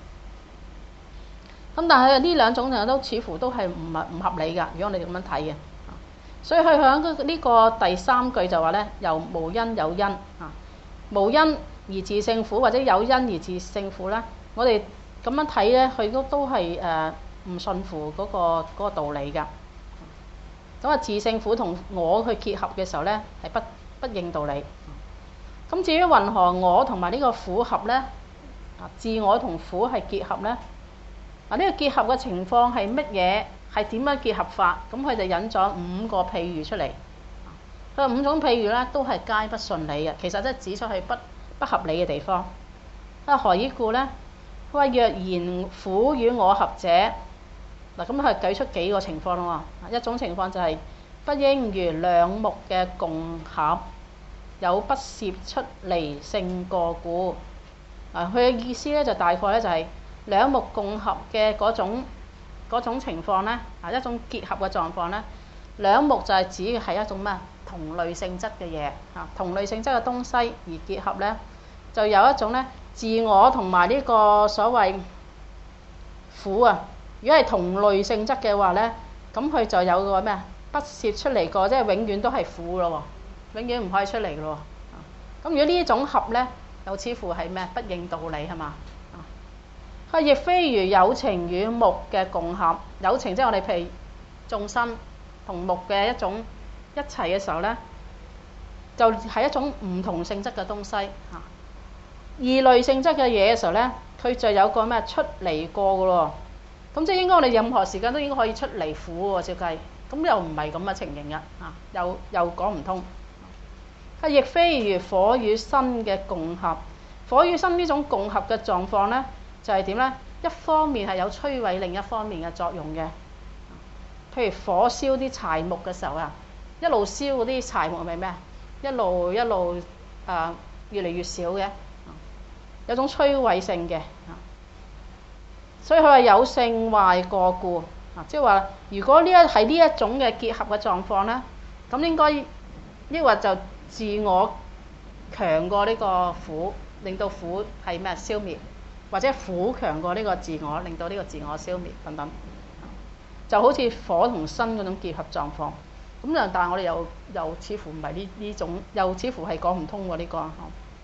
咁但係呢兩種就都似乎都係唔合理㗎。如果我哋咁樣睇嘅，所以佢喺呢個第三句就話咧，由無因有因啊，無因而自性苦，或者有因而自性苦咧。我哋咁樣睇咧，佢都係唔順乎嗰個道理㗎。咁啊，自性苦同我去結合嘅時候咧，係不應道理。咁至於云何我同埋呢個苦合呢？自我同苦係結合呢？呢個結合嘅情況係乜嘢？係點樣結合法？咁佢就引咗5個譬喻出嚟。佢話5種譬喻呢都係皆不順理嘅，其實即係指出係不合理嘅地方。何以故呢？佢話若然苦與我合者，嗱咁佢舉出幾個情況咯喎。一種情況就係不應如兩木嘅共合，有不攝出離勝過故。佢嘅意思咧就大概咧就係兩目共合嘅嗰種情況咧，一種結合嘅狀況咧。兩目就係指係一種咩同類性質嘅嘢，同類性質嘅東西而結合咧，就有一種咧自我同埋呢個所謂苦啊。如果係同類性質嘅話咧，咁佢就有個咩不攝出嚟過，即係永遠都係苦咯喎。永遠唔可以出嚟嘅咯。咁如果呢種合咧，又似乎係咩？不應道理係嘛？佢亦非如有情與木嘅共合。有情即係我哋譬如眾生同木嘅一種一齊嘅時候咧，就係一種唔同性質嘅東西嚇。異類性質嘅嘢嘅時候咧，佢就有個咩出離過嘅咯。咁即係應該我哋任何時間都應該可以出離苦喎，照計。咁又唔係咁嘅情形嘅嚇，又講唔通。亦非如火與身嘅共合。火與身呢種共合嘅狀況咧，就係點咧？一方面係有摧毀另一方面嘅作用嘅。譬如火燒啲柴木嘅時候啊，一路燒嗰啲柴木係咪咩？一路越嚟越少嘅，有種摧毀性嘅。所以佢話有勝壞過故，即係話如果係呢一種嘅結合嘅狀況咧，咁應該抑或就自我強過呢個苦，令到苦係咩消滅，或者苦強過呢個自我，令到呢個自我消滅等等，就好似火同生嗰種結合狀況。咁但係我哋又似乎唔係呢種，又似乎係講唔通喎呢個。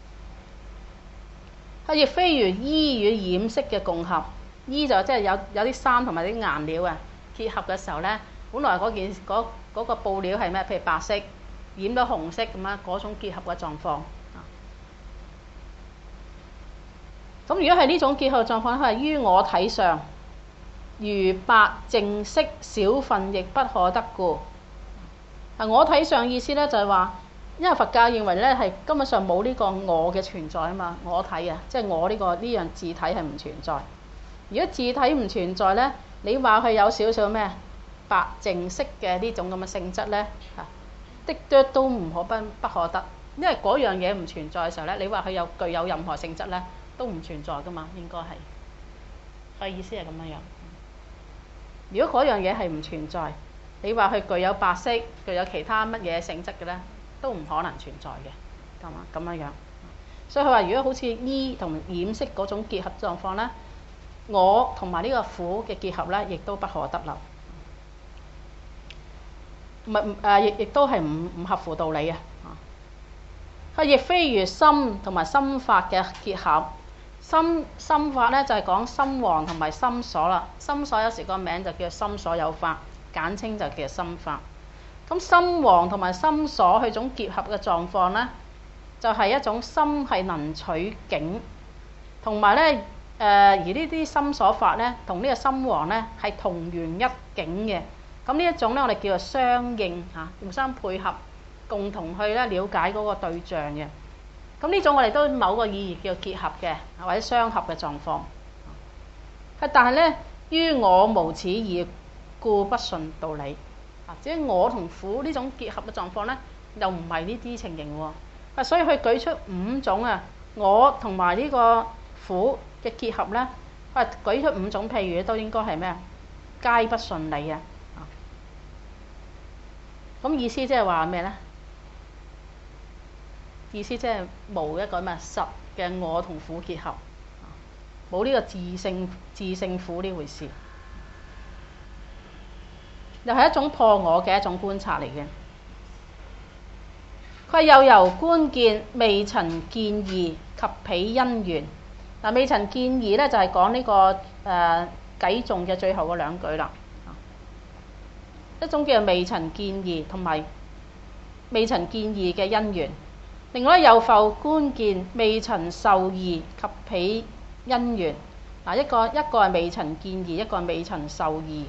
佢亦非如衣與染色嘅共合，衣就即係有啲衫同埋啲顏料啊結合嘅時候咧，本來嗰個布料係咩？譬如白色染到紅色咁啊，嗰種結合嘅狀況。咁如果係呢種結合狀況，佢係於我體上，如白淨色小分亦不可得故。我體上意思咧就係話，因為佛教認為咧係根本上冇呢個我嘅存在啊嘛，我體啊，即係我呢樣自體係唔存在。如果自體唔存在咧，你話佢有少少咩白淨色嘅呢種咁嘅性質咧，的確都不可得，因為嗰樣嘢唔存在嘅時候咧，你話佢具有任何性質咧，都唔存在噶嘛，應該係。佢意思係咁樣樣。如果嗰樣嘢係唔存在，你話佢具有白色、具有其他乜嘢性質嘅咧，都唔可能存在嘅，係嘛？咁樣樣。所以佢話，如果好似衣同染色嗰種結合狀況咧，我同埋呢個苦嘅結合咧，亦都不可得了。亦都係唔合乎道理嘅。佢亦非如心同埋心法嘅結合。心法咧就係講心王同埋心所啦。心所有時個名就叫心所有法，簡稱就叫心法。咁心王同埋心所佢種結合嘅狀況咧，就係一種心係能取境，同埋咧而呢啲心所法咧，同呢個心王咧係同源一境嘅。咁呢一種咧，我哋叫做相應嚇，互相配合，共同去咧了解嗰個對象嘅。咁呢種我哋都某個意義叫結合嘅，或者相合嘅狀況。但係咧，於我無此義，故不順道理。即係我同苦呢種結合嘅狀況咧，又唔係呢啲情形喎。所以佢舉出5種啊，我同埋呢個苦嘅結合咧，舉出5種譬如都應該係咩啊？皆不順理啊！咁意思即係話咩咧？意思即係冇一個咩實嘅我同苦結合，冇呢個自性苦呢回事，又係一種破我嘅一種觀察嚟嘅。佢又由觀見未曾見義及彼因緣。嗱，未曾見義咧就係講呢個偈頌嘅最後嗰2句啦。一種叫做未曾見義，同埋未曾見義嘅因緣。另外又復觀見未曾受義及彼因緣。嗱，一個係未曾見義，一個係未曾受義。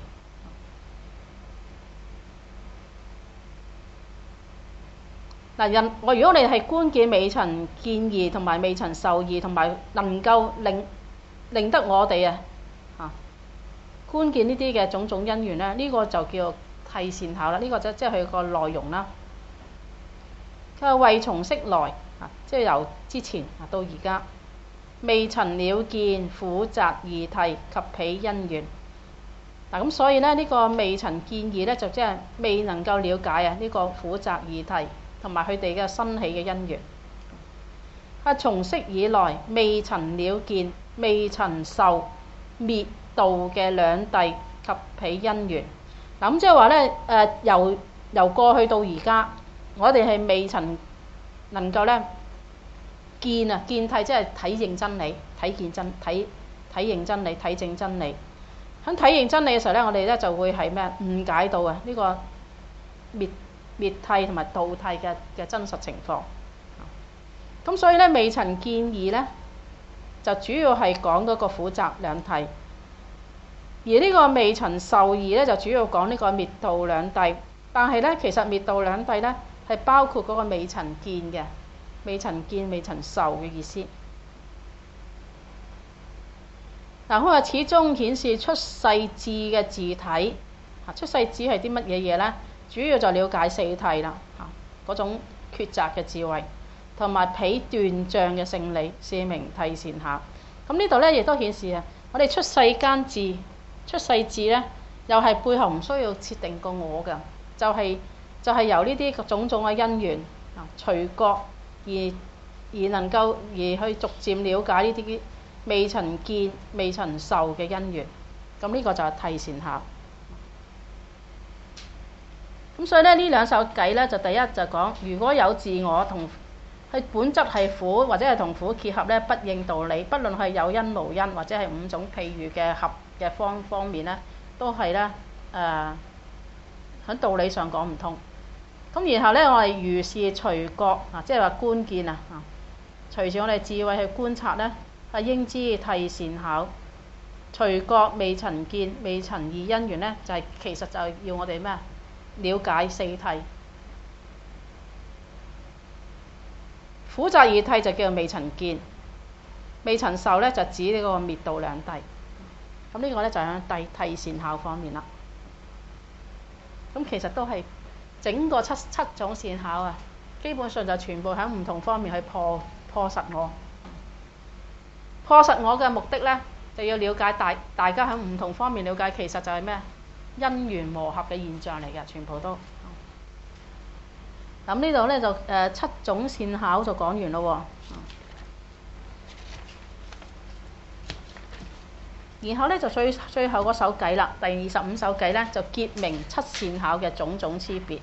嗱，如果我哋係觀見未曾見義同埋未曾受義，同埋能夠令得我哋觀見呢啲嘅種種因緣咧，呢個就叫諦善巧啦。呢個即係佢個內容啦。佢話為從昔來即係由之前到而家，未曾了見苦集二諦及彼因緣。嗱，咁所以咧，呢個未曾見義咧，就即係未能夠了解呢個苦集二諦同埋佢哋嘅生起嘅因緣。從昔以來未曾了見、未曾受滅道嘅兩諦及彼因緣。嗱，咁即係話咧，由過去到而家，我哋係未曾能夠咧見諦，即係體認真理、體認真理、體證真理。喺體認真理嘅時候咧，我哋咧就會係咩誤解到呢個滅諦同埋道諦嘅真實情況。咁所以咧，未曾見義咧，就主要係講嗰個苦集兩諦。而呢個未曾受義咧，就主要講呢個滅道兩諦。但係咧，其實滅道兩諦咧係包括嗰個未曾見嘅、未曾見、未曾受嘅意思。嗱，佢話始終顯示出世智嘅自體。出世智係啲乜嘢嘢咧？主要就了解四諦啦，嗰種抉擇嘅智慧。 同埋彼斷障嘅勝利，是名替善巧。咁呢度咧亦都顯示啊，我哋出世間智、出世智咧，又係背後唔需要設定個我㗎，就係由呢啲種種嘅因緣啊，隨覺而能夠而去逐漸了解呢啲未曾見、未曾受嘅因緣。咁呢個就係替善巧。咁所以咧，呢兩首偈咧，就第一就講，如果有自我同佢本質係苦，或者係同苦結合咧，不應道理。不論係有因無因，或者係五種譬喻嘅合嘅方面咧，都係咧喺道理上講唔通。咁然後咧，我哋如是隨覺啊，即係話觀見啊，隨住我哋智慧去觀察咧，係應知替善巧。隨覺未曾見、未曾異因緣咧，就係其實就係要我哋咩了解四諦。苦集二諦就叫做未曾見，未曾受咧就指呢個滅道兩諦。咁呢個咧就喺替善巧方面啦。咁其實都係整個七種善巧啊，基本上就全部喺唔同方面去破實我。破實我嘅目的咧，就要了解大家喺唔同方面了解，其實就係咩因緣磨合嘅現象嚟嘅，全部都。咁呢度咧就七種善巧就講完咯喎。然後咧就最後嗰首偈啦，第25首偈咧就結明七善巧嘅種種差別。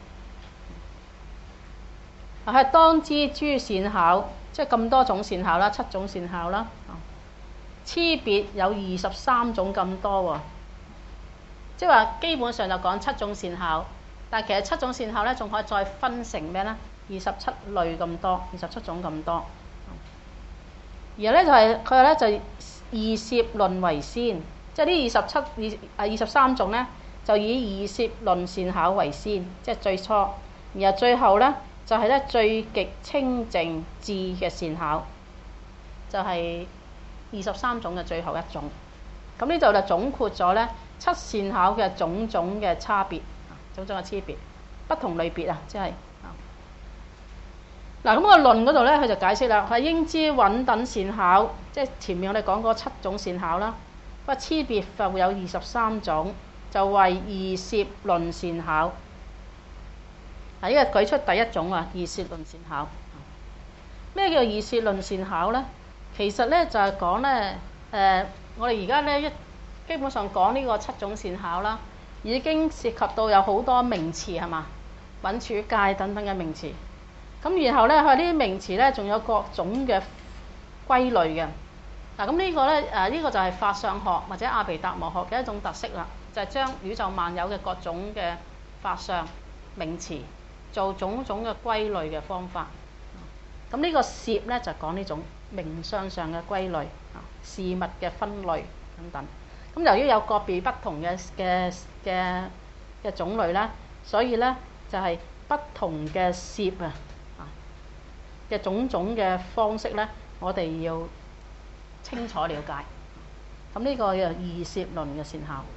係當知諸善巧，即係咁多種善巧啦，七種善巧啦，差別有23種咁多喎。即係話基本上就講七種善巧。但係其實七種善巧咧，仲可以再分成咩咧？27類咁多，27種咁多。然後咧就係佢話咧就以二攝論為先，即係呢23種咧就以二攝論善巧為先，即係最初。然後最後咧就係咧最極清淨智嘅善巧，就係23種嘅最後一種。咁呢度就總括咗咧七善巧嘅種種嘅差別。種種嘅差別，不同類別啊，即係嗱咁個論嗰度咧，佢就解釋啦，係應知穩等善巧，即係前面我哋講過七種善巧啦。不過差別就會有23種，就為二攝論善巧。嗱，呢個舉出第一種啊，二攝論善巧。咩叫二攝論善巧咧？其實咧就係講咧，我哋而家咧基本上講呢個七種善巧啦。已經涉及到有好多名詞係嘛，品處戒等等嘅名詞。咁然後咧，佢話呢啲名詞咧，仲有各種嘅歸類嘅。嗱，咁呢個咧，呢個就係法相學或者阿毗達摩學嘅一種特色啦，就係將宇宙萬有嘅各種嘅法相名詞做種種嘅歸類嘅方法。咁呢個攝咧就講呢種名相上嘅歸類，事物嘅分類等等。咁由於有個別不同嘅種類啦，所以咧就係不同嘅攝嘅種種嘅方式咧，我哋要清楚了解。咁呢個叫二攝論嘅善巧。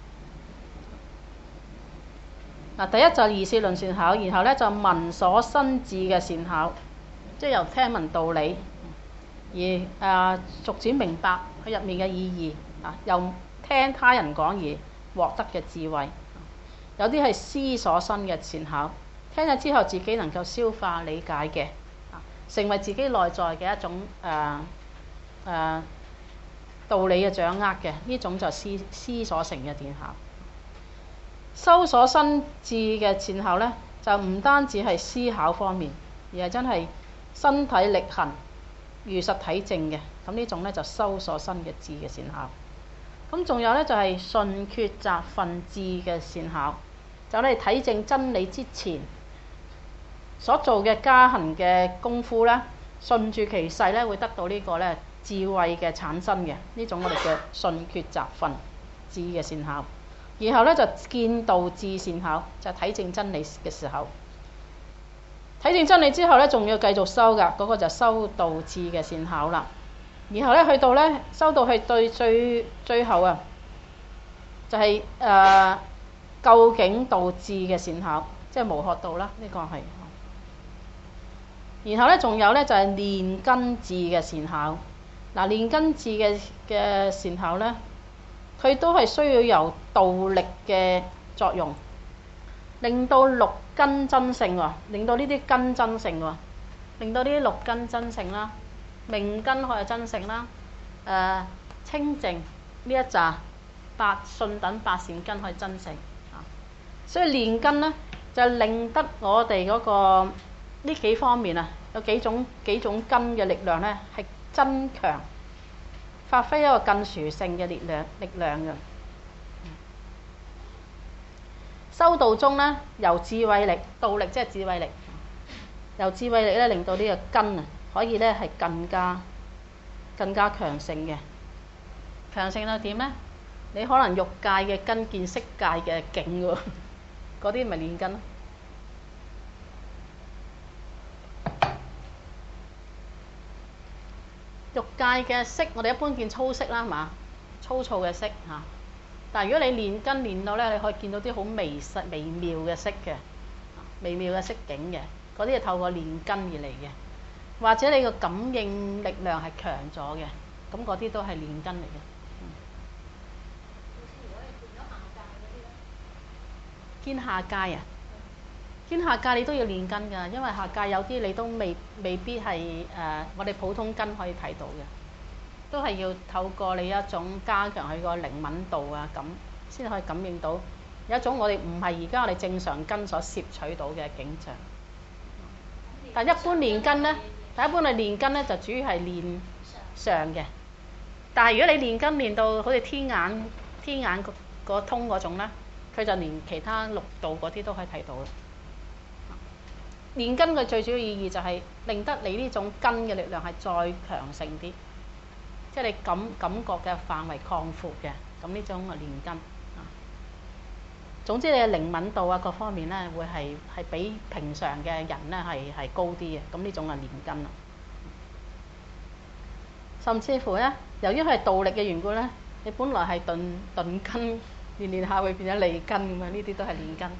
嗱，第一就係二攝論善巧，然後咧就聞所生智嘅善巧，即係由聽聞道理而逐漸明白佢入面嘅意義啊，又聽他人講而獲得嘅智慧。有啲係思所生嘅善巧，聽咗之後自己能夠消化理解嘅，成為自己內在嘅一種道理嘅掌握嘅，呢種就思所成嘅善巧。修所生智嘅善巧咧，就唔單止係思考方面，而係真係身體力行如實體證嘅。咁呢種咧就修所生嘅智嘅善巧。咁仲有咧就係順抉擇分智嘅善巧，就你體證真理之前所做嘅加行嘅功夫咧，順住其勢咧會得到呢個咧智慧嘅產生嘅，呢種我哋叫順抉擇分智嘅善巧。然後咧就見道智善巧，就體證真理嘅時候，體證真理之後咧仲要繼續修㗎，嗰個就修道智嘅善巧啦。然後咧去到咧修到去對最後啊，就係究竟道智嘅善巧，即係無學道啦。呢個係然後咧仲有咧就係練根治嘅善巧。嗱，練根治嘅善巧咧，佢都係需要由道力嘅作用，令到六根真性喎，令到呢啲根真性喎，令到呢啲六根真性啦，命根可以真性啦，清淨呢一紮八信等八善根可以真性啊。所以練根咧就令得我哋嗰個呢幾方面啊，有幾種根嘅力量咧係增強，發揮一個更殊勝嘅力量嘅。修道中咧，由智慧力，道力即係智慧力，由智慧力咧令到呢個根啊可以咧係更加強盛嘅。強盛到點咧？你可能欲界嘅根見色界嘅境喎，嗰啲咪練根咯。欲界嘅色，我哋一般見粗色啦，係嘛？粗糙嘅色嚇。但係如果你練根練到咧，你可以見到啲好微妙嘅色嘅，微妙嘅色境嘅，嗰啲係透過練根而嚟嘅。或者你個感應力量係強咗嘅，咁嗰啲都係練根嚟嘅。見下界啊！見下界你都要練根㗎，因為下界有啲你都未必係我哋普通根可以睇到嘅，都係要透過你一種加強佢個靈敏度啊，咁先可以感應到有一種我哋唔係而家我哋正常根所攝取到嘅景象。但一般練根咧，練根咧就主要係練上嘅。但係如果你練根練到好似天眼個通嗰種咧，佢就連其他六道嗰啲都可以睇到啦。練根嘅最主要意義就係令得你呢種根嘅力量係再強盛啲，即係你感覺嘅範圍擴闊嘅，咁呢種嘅練根。總之你嘅靈敏度啊各方面咧會係比平常嘅人咧係高啲嘅，咁呢種係練根啦。甚至乎咧，由於佢係道力嘅緣故咧，你本來係頓根練下會變咗利根咁樣，呢啲都係練根。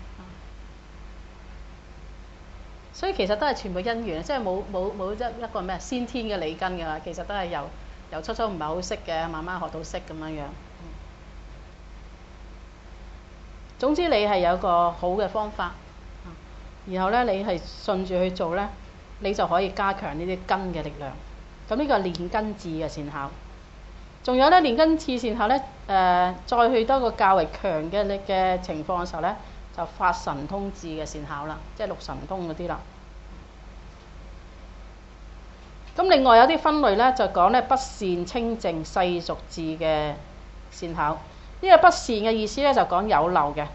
所以其實都係全部因緣，即係冇一個咩先天嘅利根㗎啦。其實都係由初唔係好識嘅，慢慢學到識咁樣樣。總之你係有個好嘅方法，然後咧你係順住去做咧，你就可以加強呢啲根嘅力量。咁呢個係練根治嘅善巧。仲有咧練根治善巧咧，再去多個較為強嘅力嘅情況嘅時候咧，就發神通治嘅善巧啦，即係六神通嗰啲啦。咁另外有啲分類咧，就講咧不善清淨世俗治嘅善巧。呢個不善嘅意思咧，就講有漏嘅，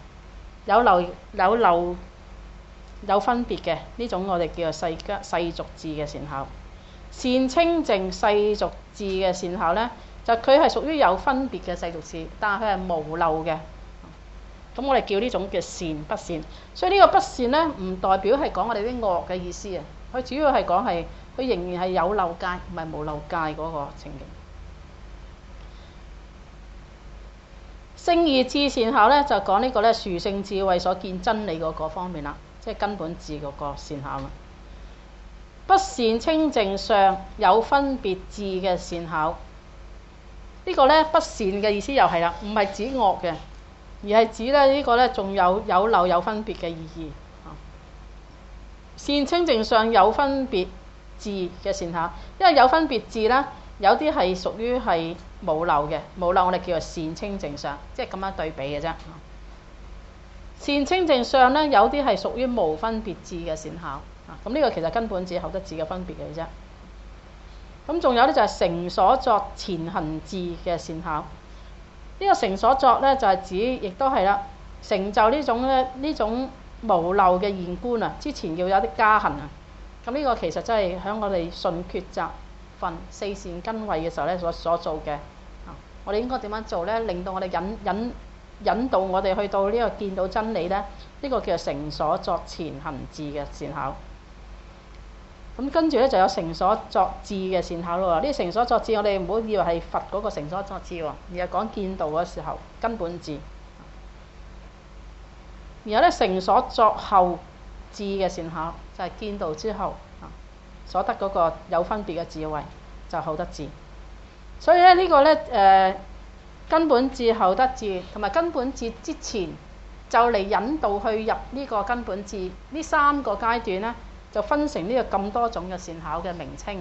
有分別嘅呢種，我哋叫做世俗治嘅善巧。善清淨世俗治嘅善巧咧，就佢係屬於有分別嘅世俗治，但係佢係無漏嘅。咁我哋叫呢種叫善不善。所以呢個不善咧，唔代表係講我哋啲惡嘅意思啊。佢主要係講係佢仍然係有漏界，唔係無漏界嗰個情形。勝義智善巧咧，就講呢個咧殊勝智慧所見真理嗰個方面啦，即係根本智嗰個善巧啦。不善清淨上有分別智嘅善巧，呢個咧不善嘅意思又係啦，唔係指惡嘅，而係指咧呢個咧仲有漏有分別嘅意義。善清淨上有分別智嘅善巧，因為有分別智咧，有啲係屬於係無漏嘅，無漏我哋叫做善清淨上，即係咁樣對比嘅啫。善清淨上咧，有啲係屬於無分別智嘅善巧。咁呢個其實根本只係後得智嘅分別嘅啫。咁仲有咧就係成所作前行智嘅善巧。呢個成所作咧就係指，亦都係啦，成就呢種無漏嘅現觀啊，之前要有啲加行啊。咁呢個其實真係喺我哋順抉擇分四善根位嘅時候咧所做嘅。我哋應該點樣做咧？令到我哋引導我哋去到呢個見到真理咧，呢個叫做成所作前行智嘅善巧。咁跟住咧就有成所作智嘅善巧咯。呢個成所作智，我哋唔好以為係佛嗰個成所作智喎，而係講見道嗰時候根本智。然後咧成所作後智嘅善巧，就係見道之後所得嗰個有分別嘅智慧，就後得智。所以咧呢個咧根本智、後得智同埋根本智之前就嚟引導去入呢個根本智，呢三個階段咧就分成呢個咁多種嘅善巧嘅名稱。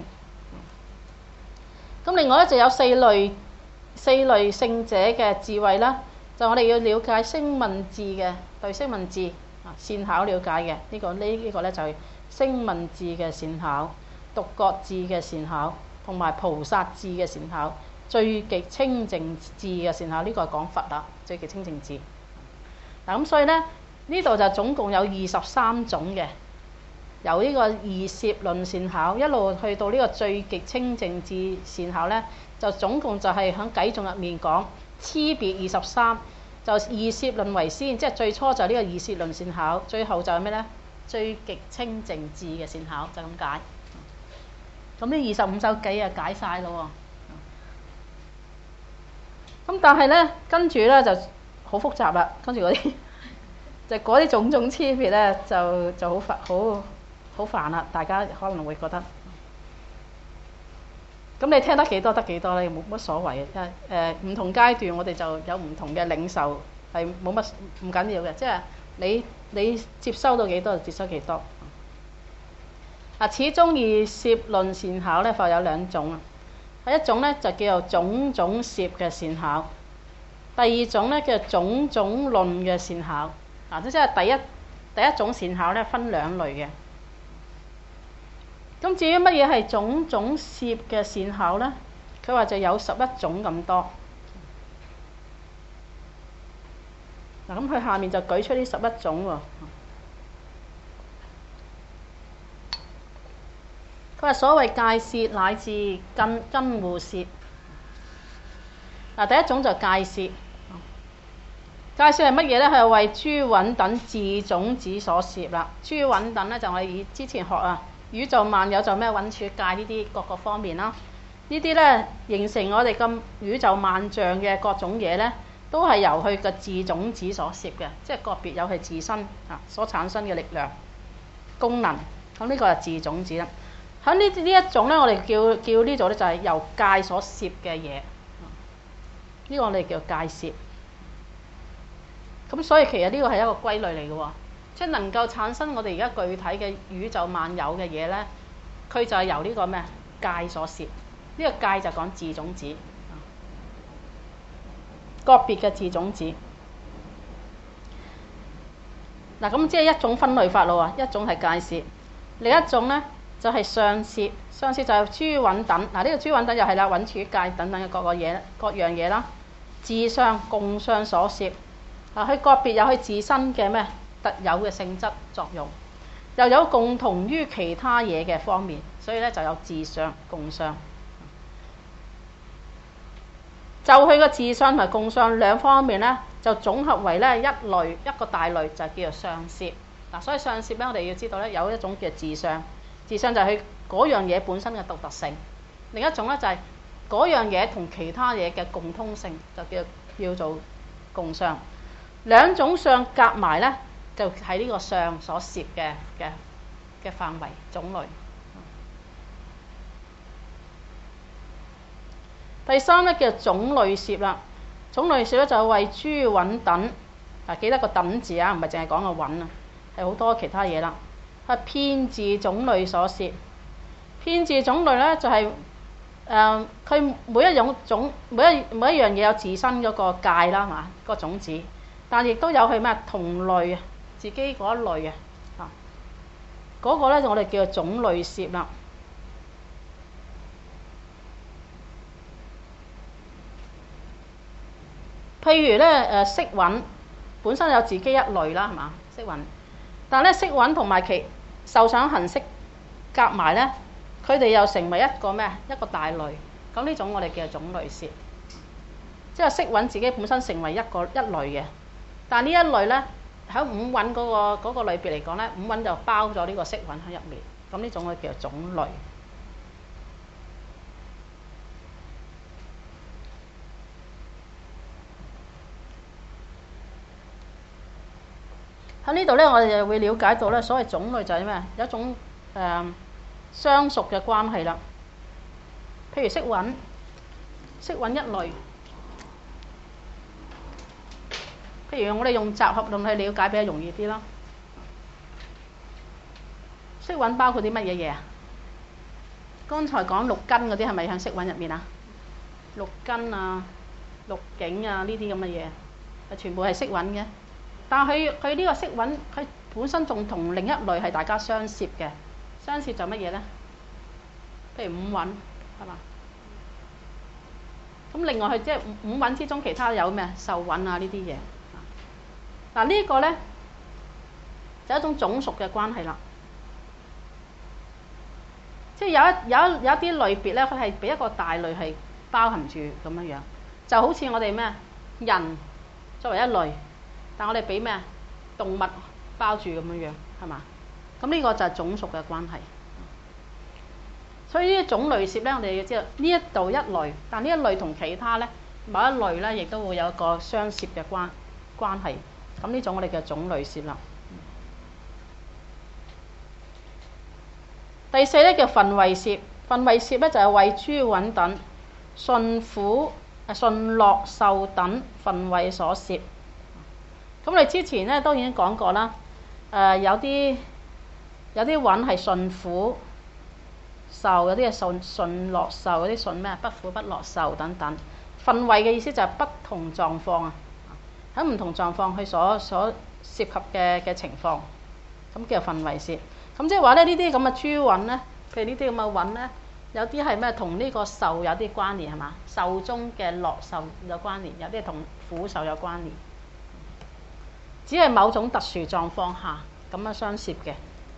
咁另外咧就有四類聖者嘅智慧啦，就我哋要了解聲聞智嘅，對聲聞智善巧了解嘅呢個咧就係聲聞智嘅善巧、獨覺智嘅善巧同埋菩薩智嘅善巧、最極清淨智嘅善巧。呢個係講佛啦，最極清淨智。嗱咁所以咧呢度就總共有23種嘅，由呢個二攝論善巧一路去到呢個最極清淨智善巧咧，就總共就係喺偈頌入面講差別23，就二攝論為先，即係最初就係呢個二攝論善巧，最後就係咩咧？最極清淨智嘅善巧，就咁解。咁呢25首偈啊解晒咯喎。咁但係咧跟住咧就好複雜啦，跟住嗰啲就嗰啲種種差別咧就好煩啦，大家可能會覺得。咁你聽得幾多得幾多咧，冇乜所謂嘅。唔同階段我哋就有唔同嘅領受，係冇乜唔緊要嘅，即係你接收到幾多就接收幾多。始終二攝論善巧咧，佛有兩種啊。第一種咧就叫做種種攝嘅善巧，第二種咧叫做種種論嘅善巧。即係第一種善巧咧分兩類嘅。咁至於乜嘢係種種攝嘅善巧咧？佢話就有11種咁多。咁佢下面就舉出呢11種喎。佢話所謂戒攝乃至根戶攝。第一種就戒攝。戒攝係乜嘢咧？係為諸蘊等自種子所攝啦。諸蘊等咧就我哋之前學啊。宇宙萬有就咩蘊處界呢啲各個方面啦，呢啲咧形成我哋咁宇宙萬象嘅各種嘢咧，都係由佢嘅自種子所攝嘅，即係個別有佢自身所產生嘅力量功能。咁呢個係自種子啦。喺呢一種咧，我哋叫呢種咧就係由戒所攝嘅嘢，呢個我哋叫戒攝。咁所以其實呢個係一個歸類嚟嘅喎。即係能夠產生我哋而家具體嘅宇宙萬有嘅嘢咧，佢就係由呢個咩戒所攝。呢個戒就講自種子，個別嘅自種子。咁即係一種分類法咯喎，一種係戒攝，另一種咧就係相攝。相攝就係諸蘊等。呢個諸蘊等又係啦，蘊處界等等嘅各樣嘢啦，自相共相所攝。佢個別有佢自身嘅咩特有嘅性質作用，又有共同於其他嘢嘅方面，所以咧就有自相共相。就佢個自相同埋共相兩方面咧，就總合為咧一個大類，就叫做相攝。所以相攝咧，我哋要知道咧有一種叫自相，自相就係佢嗰樣嘢本身嘅獨特性；另一種咧就係嗰樣嘢同其他嘢嘅共通性，就叫做共相。兩種相夾埋咧，就喺呢個相所攝嘅範圍種類。第三咧叫種類攝啦。種類攝咧就係為諸蘊等，記得個等字啊，唔係淨係講個蘊啊，係好多其他嘢啦。係遍自種類所攝。遍自種類咧就係佢每一樣嘢有自身嗰個界啦，係嘛，個種子。但亦都有佢咩同類啊，自己嗰一類啊，嗰個咧我哋叫做種類攝啦。譬如咧色蘊本身有自己一類啦，係嘛，色蘊。但係咧色蘊同埋其受想行識夾埋咧，佢哋又成為一個大類。咁呢種我哋叫做種類攝，即係色蘊自己本身成為一類嘅。但呢一類咧，喺五蘊嗰個類別嚟講咧，五蘊就包咗呢個色蘊喺入面。咁呢種我叫做種類。喺呢度咧，我哋就會了解到咧，所謂種類就係咩？有一種相屬嘅關係啦。譬如色蘊，色蘊一類。譬如我哋用集合論去了解比較容易啲啦。色蘊包括啲乜嘢嘢啊？剛才講六根嗰啲係咪喺色蘊入面啊？六根啊、六境啊呢啲咁嘅嘢，係全部係色蘊嘅。但係佢呢個色蘊，佢本身仲同另一類係大家相攝嘅。相攝就乜嘢咧？譬如五蘊係嘛？咁另外佢即係五蘊之中，其他有咩受蘊啊呢啲嘢。嗱呢個咧就係一種種屬嘅關係啦。即係有一啲類別咧，佢係俾一個大類係包含住咁樣樣，就好似我哋咩人作為一類，但我哋俾咩動物包住咁樣樣，係嘛？咁呢個就係種屬嘅關係。所以呢一種類攝咧，我哋要知道呢一度一類，但呢一類同其他咧某一類咧，亦都會有一個相攝嘅關係。咁呢種我哋嘅種類攝啦。第四咧叫分位攝，分位攝咧就係為諸蘊等順苦、順樂、受等分位所攝。咁你之前咧都已經講過啦。有啲蘊係順苦受，有啲係順樂受，有啲順咩不苦不樂受等等。分位嘅意思就係不同狀況啊，喺唔同狀況佢所涉及嘅情況，咁叫分位攝。咁即係話咧，呢啲咁嘅諸蘊咧，譬如呢啲咁嘅蘊咧，有啲係咩同呢個受有啲關聯係嘛？受中嘅樂受有關聯，有啲係同苦受有關聯，只係某種特殊狀況下咁樣相攝嘅。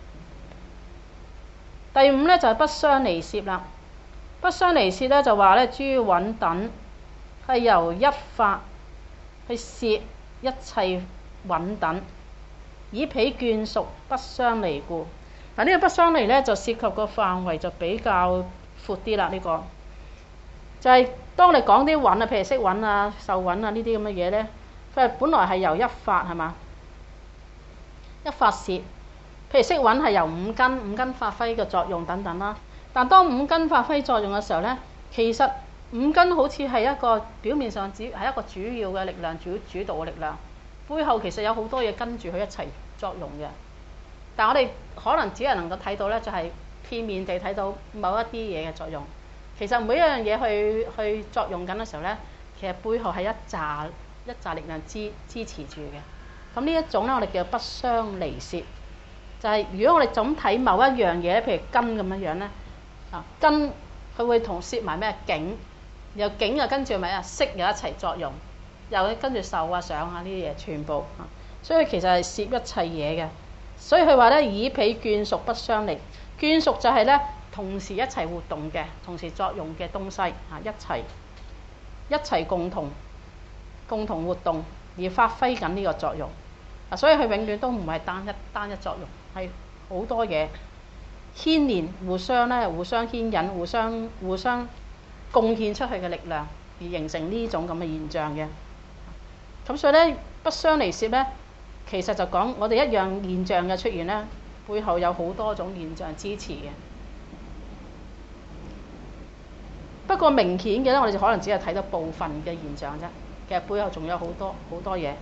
第五咧就係不相離攝啦。不相離攝咧就話咧，諸蘊等係由一法去攝一切蘊等，以彼眷屬不相離故。嗱，呢個不相離咧就涉及個範圍就比較闊啲啦。呢個就係當你講啲蘊啊，譬如色蘊啊、受蘊啊呢啲咁嘅嘢咧，佢係本來係由一法係嘛？一法攝，譬如色蘊係由五根發揮嘅作用等等啦。但當五根發揮作用嘅時候咧，其實五根好似係一個表面上只係一個主要嘅力量，主導嘅力量，背後其實有好多嘢跟住佢一齊作用嘅。但我哋可能只係能夠睇到咧，就係片面地睇到某一啲嘢嘅作用。其實每一樣嘢去作用緊嘅時候咧，其實背後係一紮力量支持住嘅。咁呢一種咧，我哋叫不相離攝。就係如果我哋就咁睇某一樣嘢，譬如根咁樣樣咧，根佢會同攝埋咩境，然後境又跟住咪色又一齊作用，又跟住受啊想啊呢啲嘢全部。所以其實係攝一切嘢嘅。所以佢話咧，以彼眷屬不相離。眷屬就係咧同時一齊活動嘅、同時作用嘅東西一齊共同活動而發揮緊呢個作用。所以佢永遠都唔係單一作用，係好多嘢牽連，互相牽引，互相貢獻出去嘅力量，而形成呢種咁嘅現象嘅。咁所以咧，不相離攝咧，其實就講我哋一樣現象嘅出現咧，背後有好多種現象支持嘅。不過明顯嘅咧，我哋就可能只係睇到部分嘅現象啫。其實背後仲有好多嘢。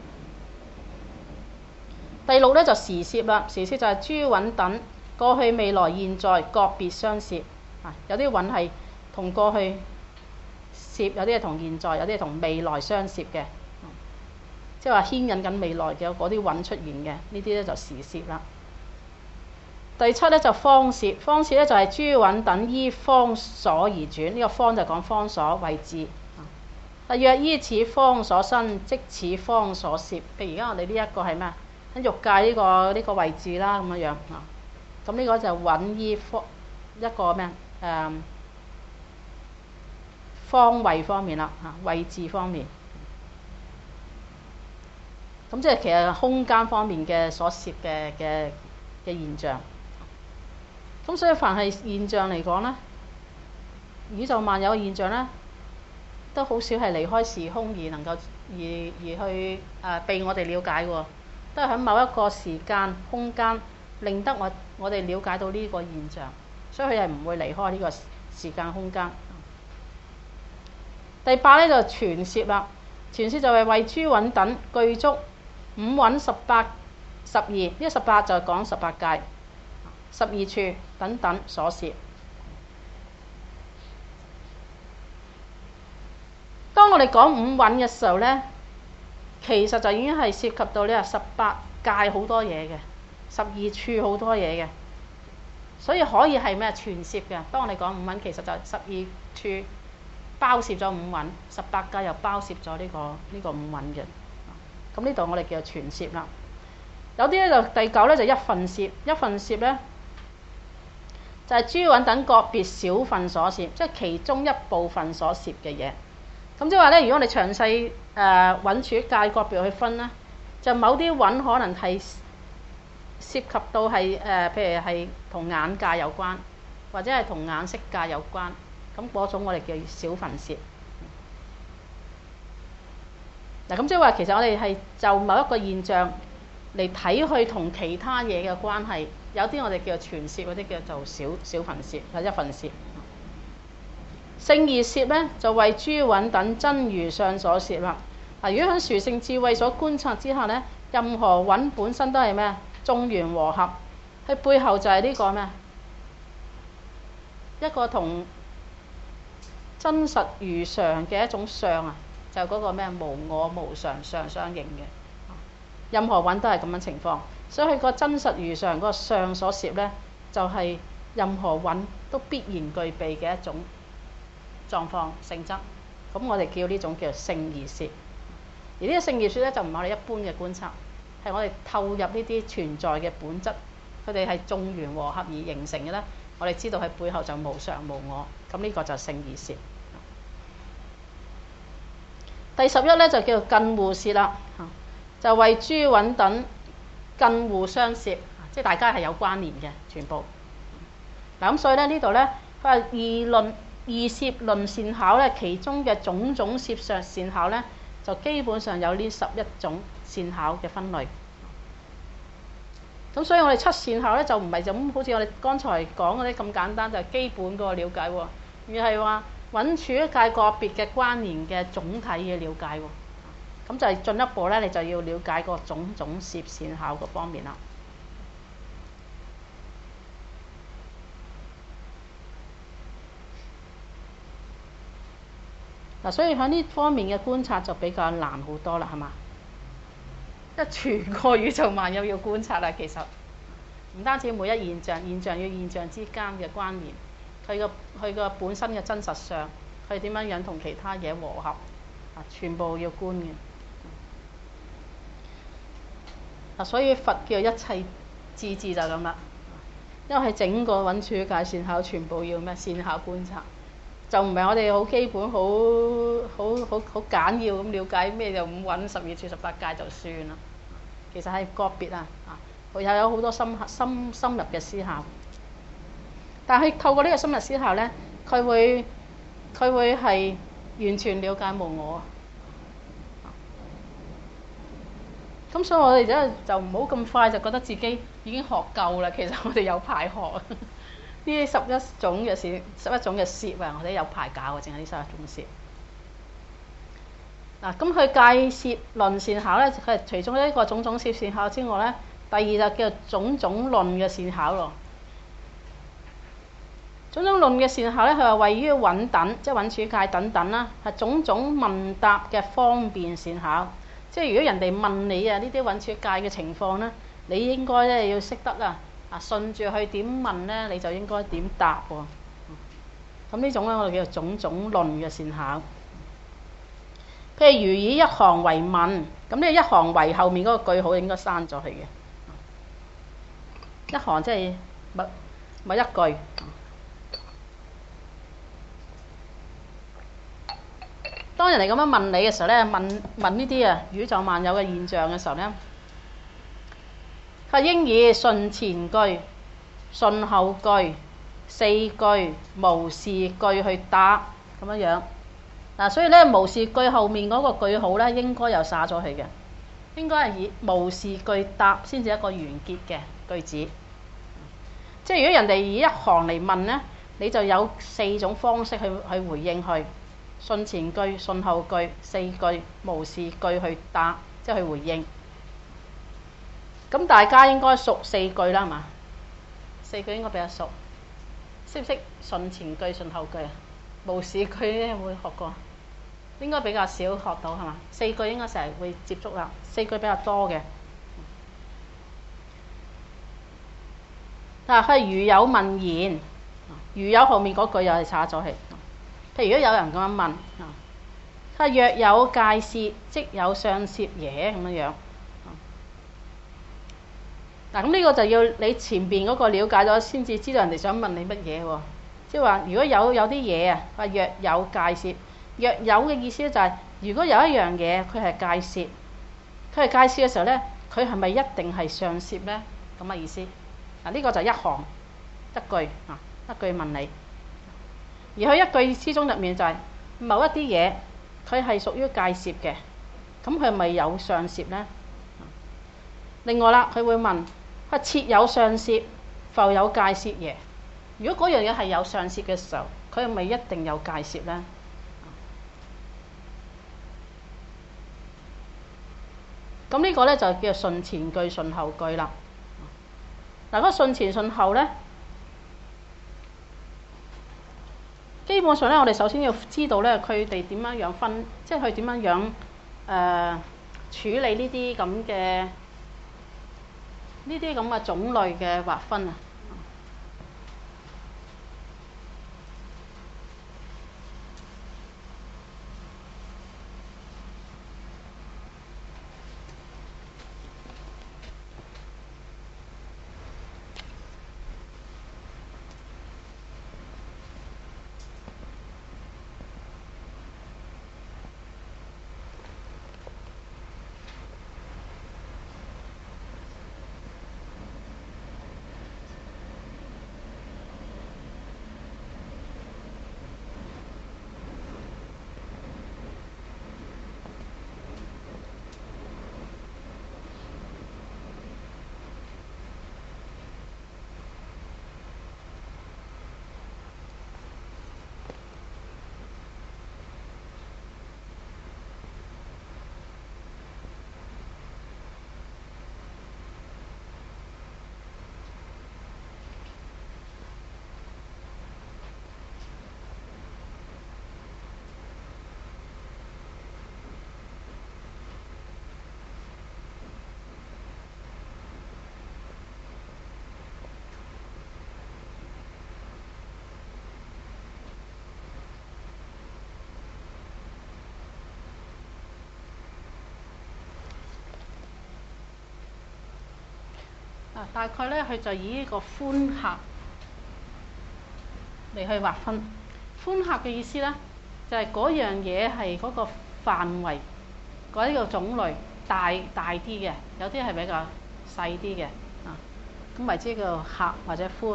第六咧就時攝啦，時攝就係諸蘊等過去、未來、現在各別相攝。有啲蘊係同過去攝，有啲係同現在，有啲係同未來相攝嘅。即係話牽引緊未來嘅嗰啲蘊出現嘅，呢啲咧就時攝啦。第七咧就方攝，方攝咧就係諸蘊等依方所而轉，呢個方就講方所位置。若依此方所生，即此方所攝。譬如而家我哋呢一個係咩？喺欲界呢個位置啦，咁樣樣啊。咁呢個就蘊依一個咩方位方面啦，位置方面。咁即係其實空間方面嘅所攝嘅現象。咁所以凡係現象嚟講咧，宇宙萬有嘅現象咧，都好少係離開時空而能夠而去被我哋了解嘅，都係喺某一個時間空間令得我哋了解到呢個現象。 所以佢係唔會離開呢個時間空間。第八咧就全攝啦，全攝就係為諸韻等具足五蘊18、12，呢18就係講18界、12處等等所攝。當我哋講五蘊嘅時候咧，其實就已經係涉及到呢18界好多嘢嘅，12處好多嘢嘅，所以可以係咩全攝嘅。當我哋講五蘊，其實就12處包攝咗五蘊，18界又包攝咗呢個五蘊嘅。咁呢度我哋叫做全攝啦。有啲咧就第9咧就一分攝，一分攝咧就係諸蘊等個別小份所攝，即係其中一部分所攝嘅嘢。咁即係話咧，如果我哋詳細蘊處界個別去分咧，就某啲蘊可能係涉及到係譬如係同眼界有關，或者係同眼識界有關，咁嗰種我哋叫小份攝。嗱，咁即係話其實我哋係就某一個現象嚟睇佢同其他嘢嘅關係，有啲我哋叫做全攝，嗰啲叫做小份攝或者一份攝。勝義攝咧就為諸蘊等真如相所攝啦。嗱，如果喺殊勝智慧所觀察之下咧，任何蘊本身都係咩？眾緣和合，佢背後就係呢個咩？一個同真實如常嘅一種相啊，就嗰個咩無我無常相相應嘅。任何蘊都係咁樣情況，所以佢個真實如常嗰個相所攝咧，就係任何蘊都必然具備嘅一種狀況性質。咁我哋叫呢種叫勝義攝。而呢個勝義攝咧就唔係我哋一般嘅觀察，係我哋透入呢啲存在嘅本質，佢哋係眾緣和合而形成嘅咧。我哋知道佢背後就無常無我，咁呢個就勝義攝。第11咧就叫做近護攝啦，就為諸蘊等近護相攝，即係大家係有關聯嘅全部。嗱，咁所以咧呢度咧佢話二攝論善巧咧，其中嘅種種攝上善巧咧，就基本上有呢11種善巧嘅分類。咁所以我哋七善巧咧就唔係就咁好似我哋剛才講嗰啲咁簡單，就係基本嗰個了解喎，而係話蘊處界個別嘅關聯嘅總體嘅了解喎。咁就係進一步咧，你就要了解個種種攝善巧嗰方面啦。嗱，所以喺呢方面嘅觀察就比較難好多啦，係嘛？即係全個宇宙萬有要觀察啦，其實唔單止每一現象，現象與現象之間嘅關聯，佢個本身嘅真實相，佢點樣樣同其他嘢和合，全部要觀嘅。所以佛叫一切智智就咁啦，因為係整個蘊處界善巧全部要咩善巧觀察，就唔係我哋好基本好簡要咁了解咩就五蘊12處18界就算啦。其實係個別佢又有好多深入嘅思考。但係透過呢個深入思考咧，佢會係完全了解無我。咁所以我哋就唔好咁快就覺得自己已經學夠啦。其實我哋有排學啊。呢11種嘅攝啊，我哋有排搞啊，淨係呢11種攝。嗱，咁佢界攝論善巧咧，佢係除咗一個種種攝善巧之外咧，第二就叫種種論嘅善巧咯。種種論嘅善巧咧，佢話位於蘊等，即係蘊處界等等啦，係種種問答嘅方便善巧。即係如果人哋問你呢啲蘊處界嘅情況咧，你應該咧要識得順住去點問咧，你就應該點答喎。咁呢種咧，我哋叫做種種論嘅善巧。譬如以一行為問，咁呢一行為後面嗰個句號應該刪咗佢嘅。一行即係咪一句？當人哋咁樣問你嘅時候咧，問呢啲宇宙萬有嘅現象嘅時候咧，佢應以順前句、順後句、四句、無事句去答咁樣樣。嗱，所以咧無事句後面嗰個句號咧，應該又灑咗佢嘅，應該係以無事句答先至一個完結嘅句子。 即係如果人哋以一行嚟問咧，你就有4種方式去回應佢：順前句、順後句、4句、無視句去答，即係去回應。咁大家應該熟4句啦，係嘛？4句應該比較熟。識唔識順前句、順後句啊？無視句咧有冇學過？應該比較少學到係嘛？4句應該成日會接觸啦，4句比較多嘅。但係如有問言，如有後面嗰句又係岔咗氣。譬如如果有人咁樣問，佢若有介涉，即有上涉耶咁樣樣。嗱，咁呢個就要你前邊嗰個了解咗，先至知道人哋想問你乜嘢喎。即係話，如果有啲嘢啊，話若有介涉，若有嘅意思咧就係，如果有一樣嘢佢係介涉，佢係介涉嘅時候咧，佢係咪一定係上涉咧？咁嘅意思。嗱，呢個就一行一句啊，一句問你。而佢一句之中入面就係某一啲嘢，佢係屬於介涉嘅，咁佢係咪有上涉咧？另外啦，佢會問：佢設有上涉，復有介涉耶？如果嗰樣嘢係有上涉嘅時候，佢係咪一定有介涉咧？咁呢個咧就叫順前句、順後句啦。嗱，嗰個順前順後咧，基本上咧，我哋首先要知道咧，佢哋點樣樣分，即係佢點樣樣處理呢啲咁嘅種類嘅劃分啊。大概咧，佢就以呢個寬狹嚟去劃分。寬狹嘅意思咧，就係嗰樣嘢係嗰個範圍，嗰啲個種類大啲嘅，有啲係比較細啲嘅啊。咁為之叫狹或者寬。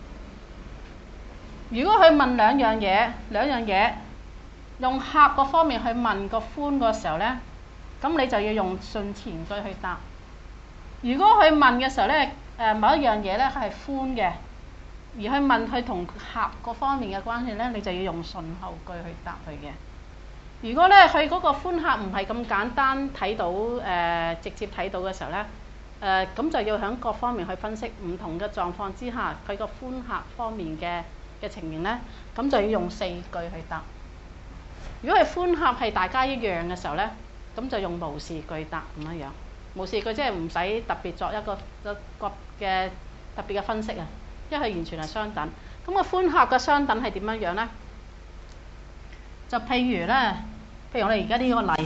如果佢問兩樣嘢，用狹個方面去問個寬個時候咧，咁你就要用順前句去答。如果佢問嘅時候咧，某一樣嘢咧係寬嘅，而去問佢同狹嗰方面嘅關係咧，你就要用順後句去答佢嘅。如果咧佢嗰個寬狹唔係咁簡單睇到直接睇到嘅時候咧，咁就要喺各方面去分析唔同嘅狀況之下，佢個寬狹方面嘅情形咧，咁就要用4句去答。如果係寬狹係大家一樣嘅時候咧，咁就用無視句答咁樣樣。無視句即係唔使特別作一個嘅特別嘅分析啊，因為佢完全係相等。咁個寬狹嘅相等係點樣樣咧？就譬如我哋而家呢個例，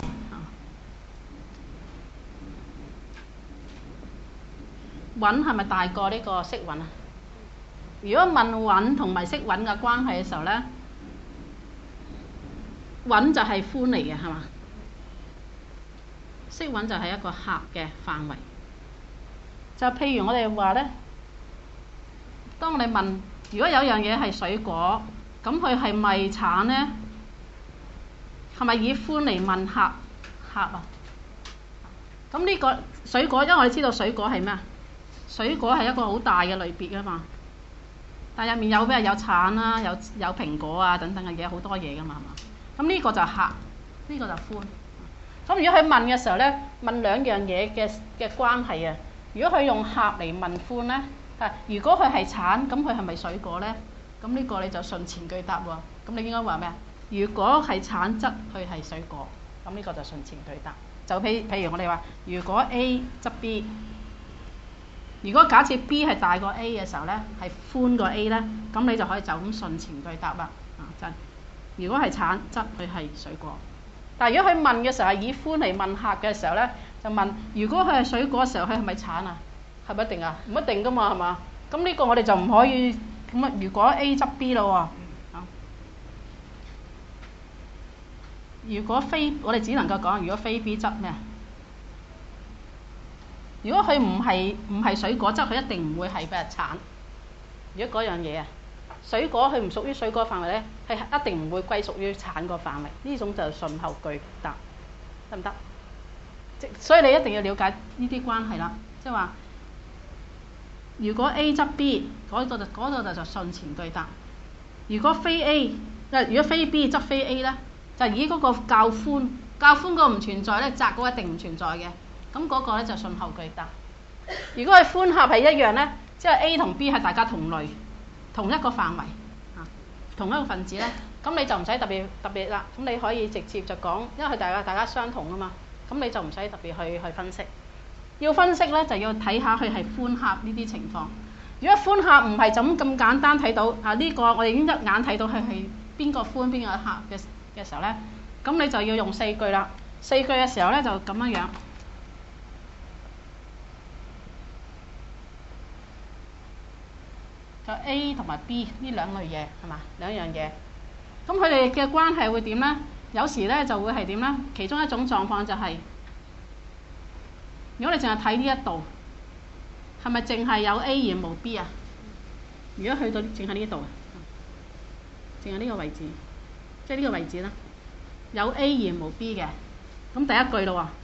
穩係咪大過呢個識穩啊？如果問穩同埋識穩嘅關係嘅時候咧，穩就係寬嚟嘅，係嘛？識穩就係一個狹嘅範圍。就譬如我哋話咧，當你問如果有樣嘢係水果，咁佢係咪橙咧？係咪以寬嚟問狹啊？咁呢個水果，因為我哋知道水果係咩啊？水果係一個好大嘅類別㗎嘛。 但入面有咩？有橙啦，有蘋果啊等等嘅嘢，好多嘢噶嘛，係嘛？咁呢個就客，呢個就歡。咁如果佢問嘅時候咧，問兩樣嘢嘅關係啊。如果佢用客嚟問歡咧，如果佢係橙，咁佢係咪水果咧？咁呢個你就順前句答喎。咁你應該話咩啊？如果係橙則佢係水果，咁呢個就順前句答。就譬如我哋話，如果 A 則 B。如果假設 B 係大過 A 嘅時候咧，係寬過 A 咧，咁你就可以就咁順前句答啦。就如果係橙，則佢係水果。但係如果佢問嘅時候係以寬嚟問客嘅時候咧，就問如果佢係水果嘅時候，佢係咪橙啊？係咪一定啊？唔一定噶嘛，係嘛？咁呢個我哋就唔可以咁啊。如果 A 則 B 咯喎，如果非我哋只能夠講，如果非 B 則咩啊？如果佢唔係水果，則佢一定唔會係俾橙。如果嗰樣嘢啊，水果佢唔屬於水果範圍咧，係一定唔會歸屬於橙個範圍。呢種就係順後句答，得唔得？所以你一定要了解呢啲關係啦。即係話，如果 A 則 B， 嗰度就順前句答。如果非 A， 如果非 B 則非 A 咧，就以嗰個較寬嗰個唔存在咧，窄嗰個一定唔存在嘅。咁嗰個咧就順後句答。如果係寬狹係一樣咧，即係 A 同 B 係大家同類、同一個範圍同一個分子咧，咁你就唔使特別啦。咁你可以直接就講，因為佢大家相同啊嘛，咁你就唔使特別去分析。要分析咧，就要睇下佢係寬狹呢啲情況。如果寬狹唔係就咁簡單睇到呢個，我哋已經一眼睇到佢係邊個寬邊個狹嘅時候咧，咁你就要用四句啦。四句嘅時候咧就咁樣樣。就 A 同埋 B 呢兩類嘢係嘛？兩樣嘢，咁佢哋嘅關係會點咧？有時咧就會係點咧？其中一種狀況就係，如果你淨係睇呢一度，係咪淨係有 A 而冇 B 啊？如果去到淨係呢度，淨係呢個位置，即係呢個位置啦，有 A 而冇 B 嘅，咁第一句咯喎。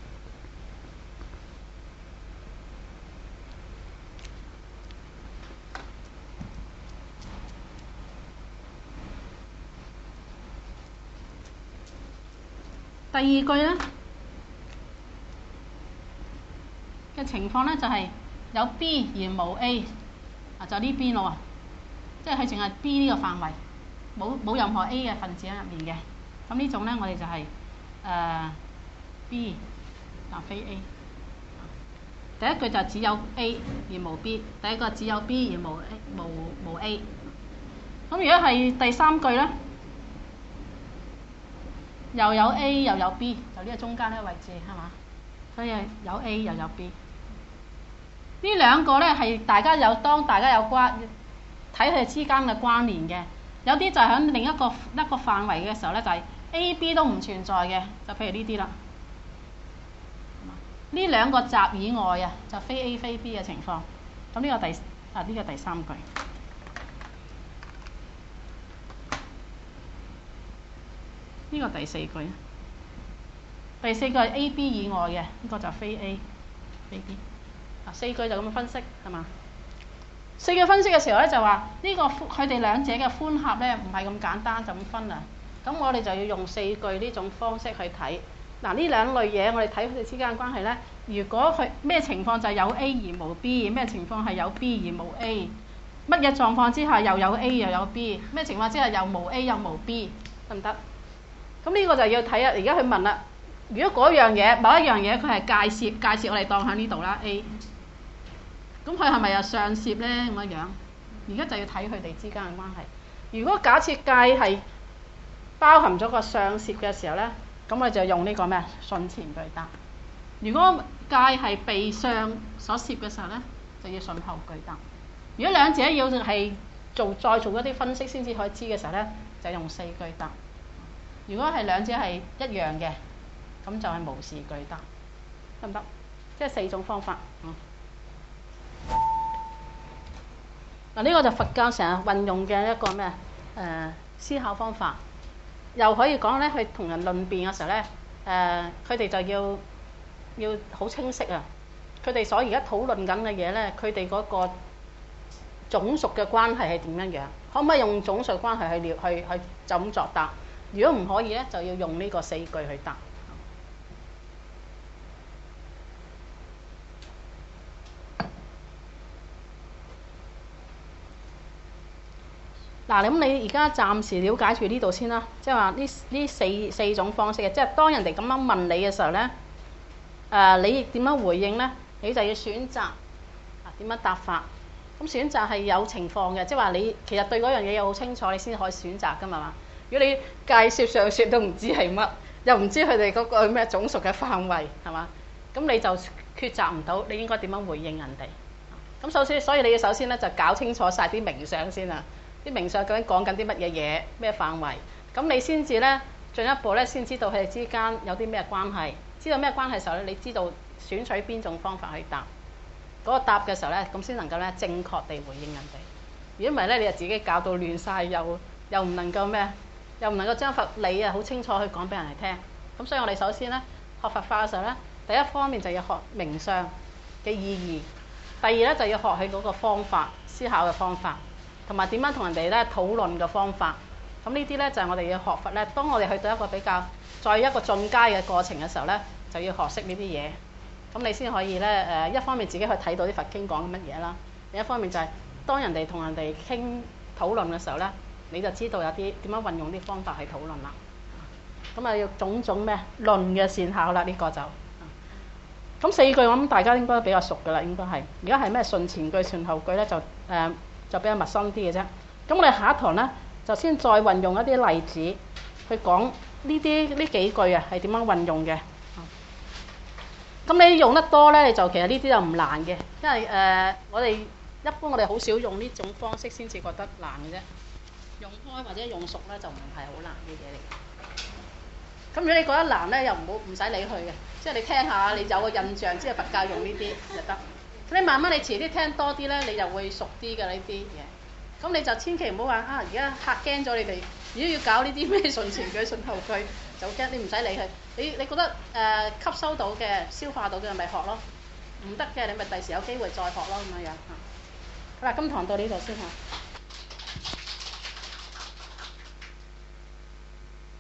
第二句咧嘅情況咧就係有 B 而冇 A， 就呢邊咯喎，即係佢淨係 B 呢個範圍，冇任何 A 嘅分子喺入面嘅。咁呢種咧我哋就係B 非 A。第一句就只有 A 而冇 B， 第一個只有 B 而冇 A。咁如果係第三句咧？又有 A 又有 B， 就呢個中間呢個位置係嘛？所以有 A 又有 B。呢兩個咧係大家有關睇佢哋之間嘅關聯嘅。有啲就係喺另一個範圍嘅時候咧，就係 A、B 都唔存在嘅，就譬如呢啲啦。呢兩個集以外啊，就非 A 非 B 嘅情況。咁呢個第三句。呢個第四句，第四句係 A、B 以外嘅，呢個就非 A、非 B。四句就咁樣分析係嘛？四句分析嘅時候咧，就話呢個佢哋兩者嘅寬狹咧，唔係咁簡單就咁分啊。咁我哋就要用四句呢種方式去睇。嗱，呢兩類嘢我哋睇佢哋之間嘅關係咧。如果佢咩情況就係有 A 而無 B， 咩情況係有 B 而無 A， 乜嘢狀況之下又有 A 又有 B， 咩情況之下又無 A 又無 B， 得唔得？咁呢個就要睇啊！而家佢問啦，如果嗰樣嘢某一樣嘢佢係介涉我哋當喺呢度啦 A， 咁佢係咪又上涉咧咁樣樣？而家就要睇佢哋之間嘅關係。如果假設介係包含咗個上涉嘅時候咧，咁我就用呢個咩順前句答。如果介係被上所涉嘅時候咧，就要順後句答。如果兩者要係再做一啲分析先至可以知嘅時候咧，就用四句答。如果係兩者係一樣嘅，咁就係無視句答，得唔得？即係四種方法。嗱，呢個就佛教成日運用嘅一個咩思考方法，又可以講咧，去同人論辯嘅時候咧，佢哋就要好清晰啊！佢哋所而家討論緊嘅嘢咧，佢哋嗰個種屬嘅關係係點樣樣？可唔可以用種屬關係去就咁作答？如果唔可以咧，就要用呢個4句去答。嗱，咁你而家暫時了解住呢度先啦，即係話呢四種方式嘅，即係當人哋咁樣問你嘅時候咧，你點樣回應咧？你就要選擇點樣答法。咁選擇係有情況嘅，即係話你其實對嗰樣嘢又好清楚，你先可以選擇噶嘛。如果你介紹上説都唔知係乜，又唔知佢哋嗰個咩種屬嘅範圍係嘛，咁你就抉擇唔到你應該點樣回應人哋。咁所以你要首先咧就搞清楚晒啲名相先啊。啲名相究竟講緊啲乜嘢嘢，咩範圍？咁你先至咧進一步咧先知道佢哋之間有啲咩關係。知道咩關係嘅時候咧，你知道選取邊種方法去答。嗰個答嘅時候咧，咁先能夠咧正確地回應人哋。如果唔係咧，你就自己搞到亂晒，又唔能夠咩？又唔能夠將佛理啊好清楚去講俾人哋聽。咁所以我哋首先咧學佛法嘅時候咧，第一方面就要學名相嘅意義。第二咧就要學佢嗰個方法，思考嘅方法。同埋點樣同人哋咧討論嘅方法，咁呢啲咧就係我哋要學佛咧。當我哋去到一個比較再一個進階嘅過程嘅時候咧，就要學識呢啲嘢，咁你先可以咧一方面自己去睇到啲佛經講乜嘢啦，另一方面就係當人哋同人哋傾討論嘅時候咧，你就知道有啲點樣運用啲方法去討論啦。咁啊要種種咩論嘅善巧啦，呢個就咁4句我諗大家應該比較熟噶啦，應該係而家係咩順前句順後句咧就比較陌生啲嘅啫。咁我哋下一堂咧就先再運用一啲例子去講呢幾句啊係點樣運用嘅。咁你用得多咧，就其實呢啲就唔難嘅，因為一般我哋好少用呢種方式先至覺得難嘅啫。用開或者用熟咧就唔係好難嘅嘢嚟。咁如果你覺得難咧，又唔使理佢嘅，即係你聽下，你有個印象，即係佛教用呢啲就得。你慢慢你遲啲聽多啲咧，你就會熟啲嘅呢啲嘢。咁你就千祈唔好話而家嚇驚咗你哋，如果要搞呢啲咩順前句順後句，就驚你唔使理佢。你覺得吸收到嘅、消化到嘅咪學咯，唔得嘅你咪第時有機會再學咯咁樣樣。好啦，今堂到呢度先嚇。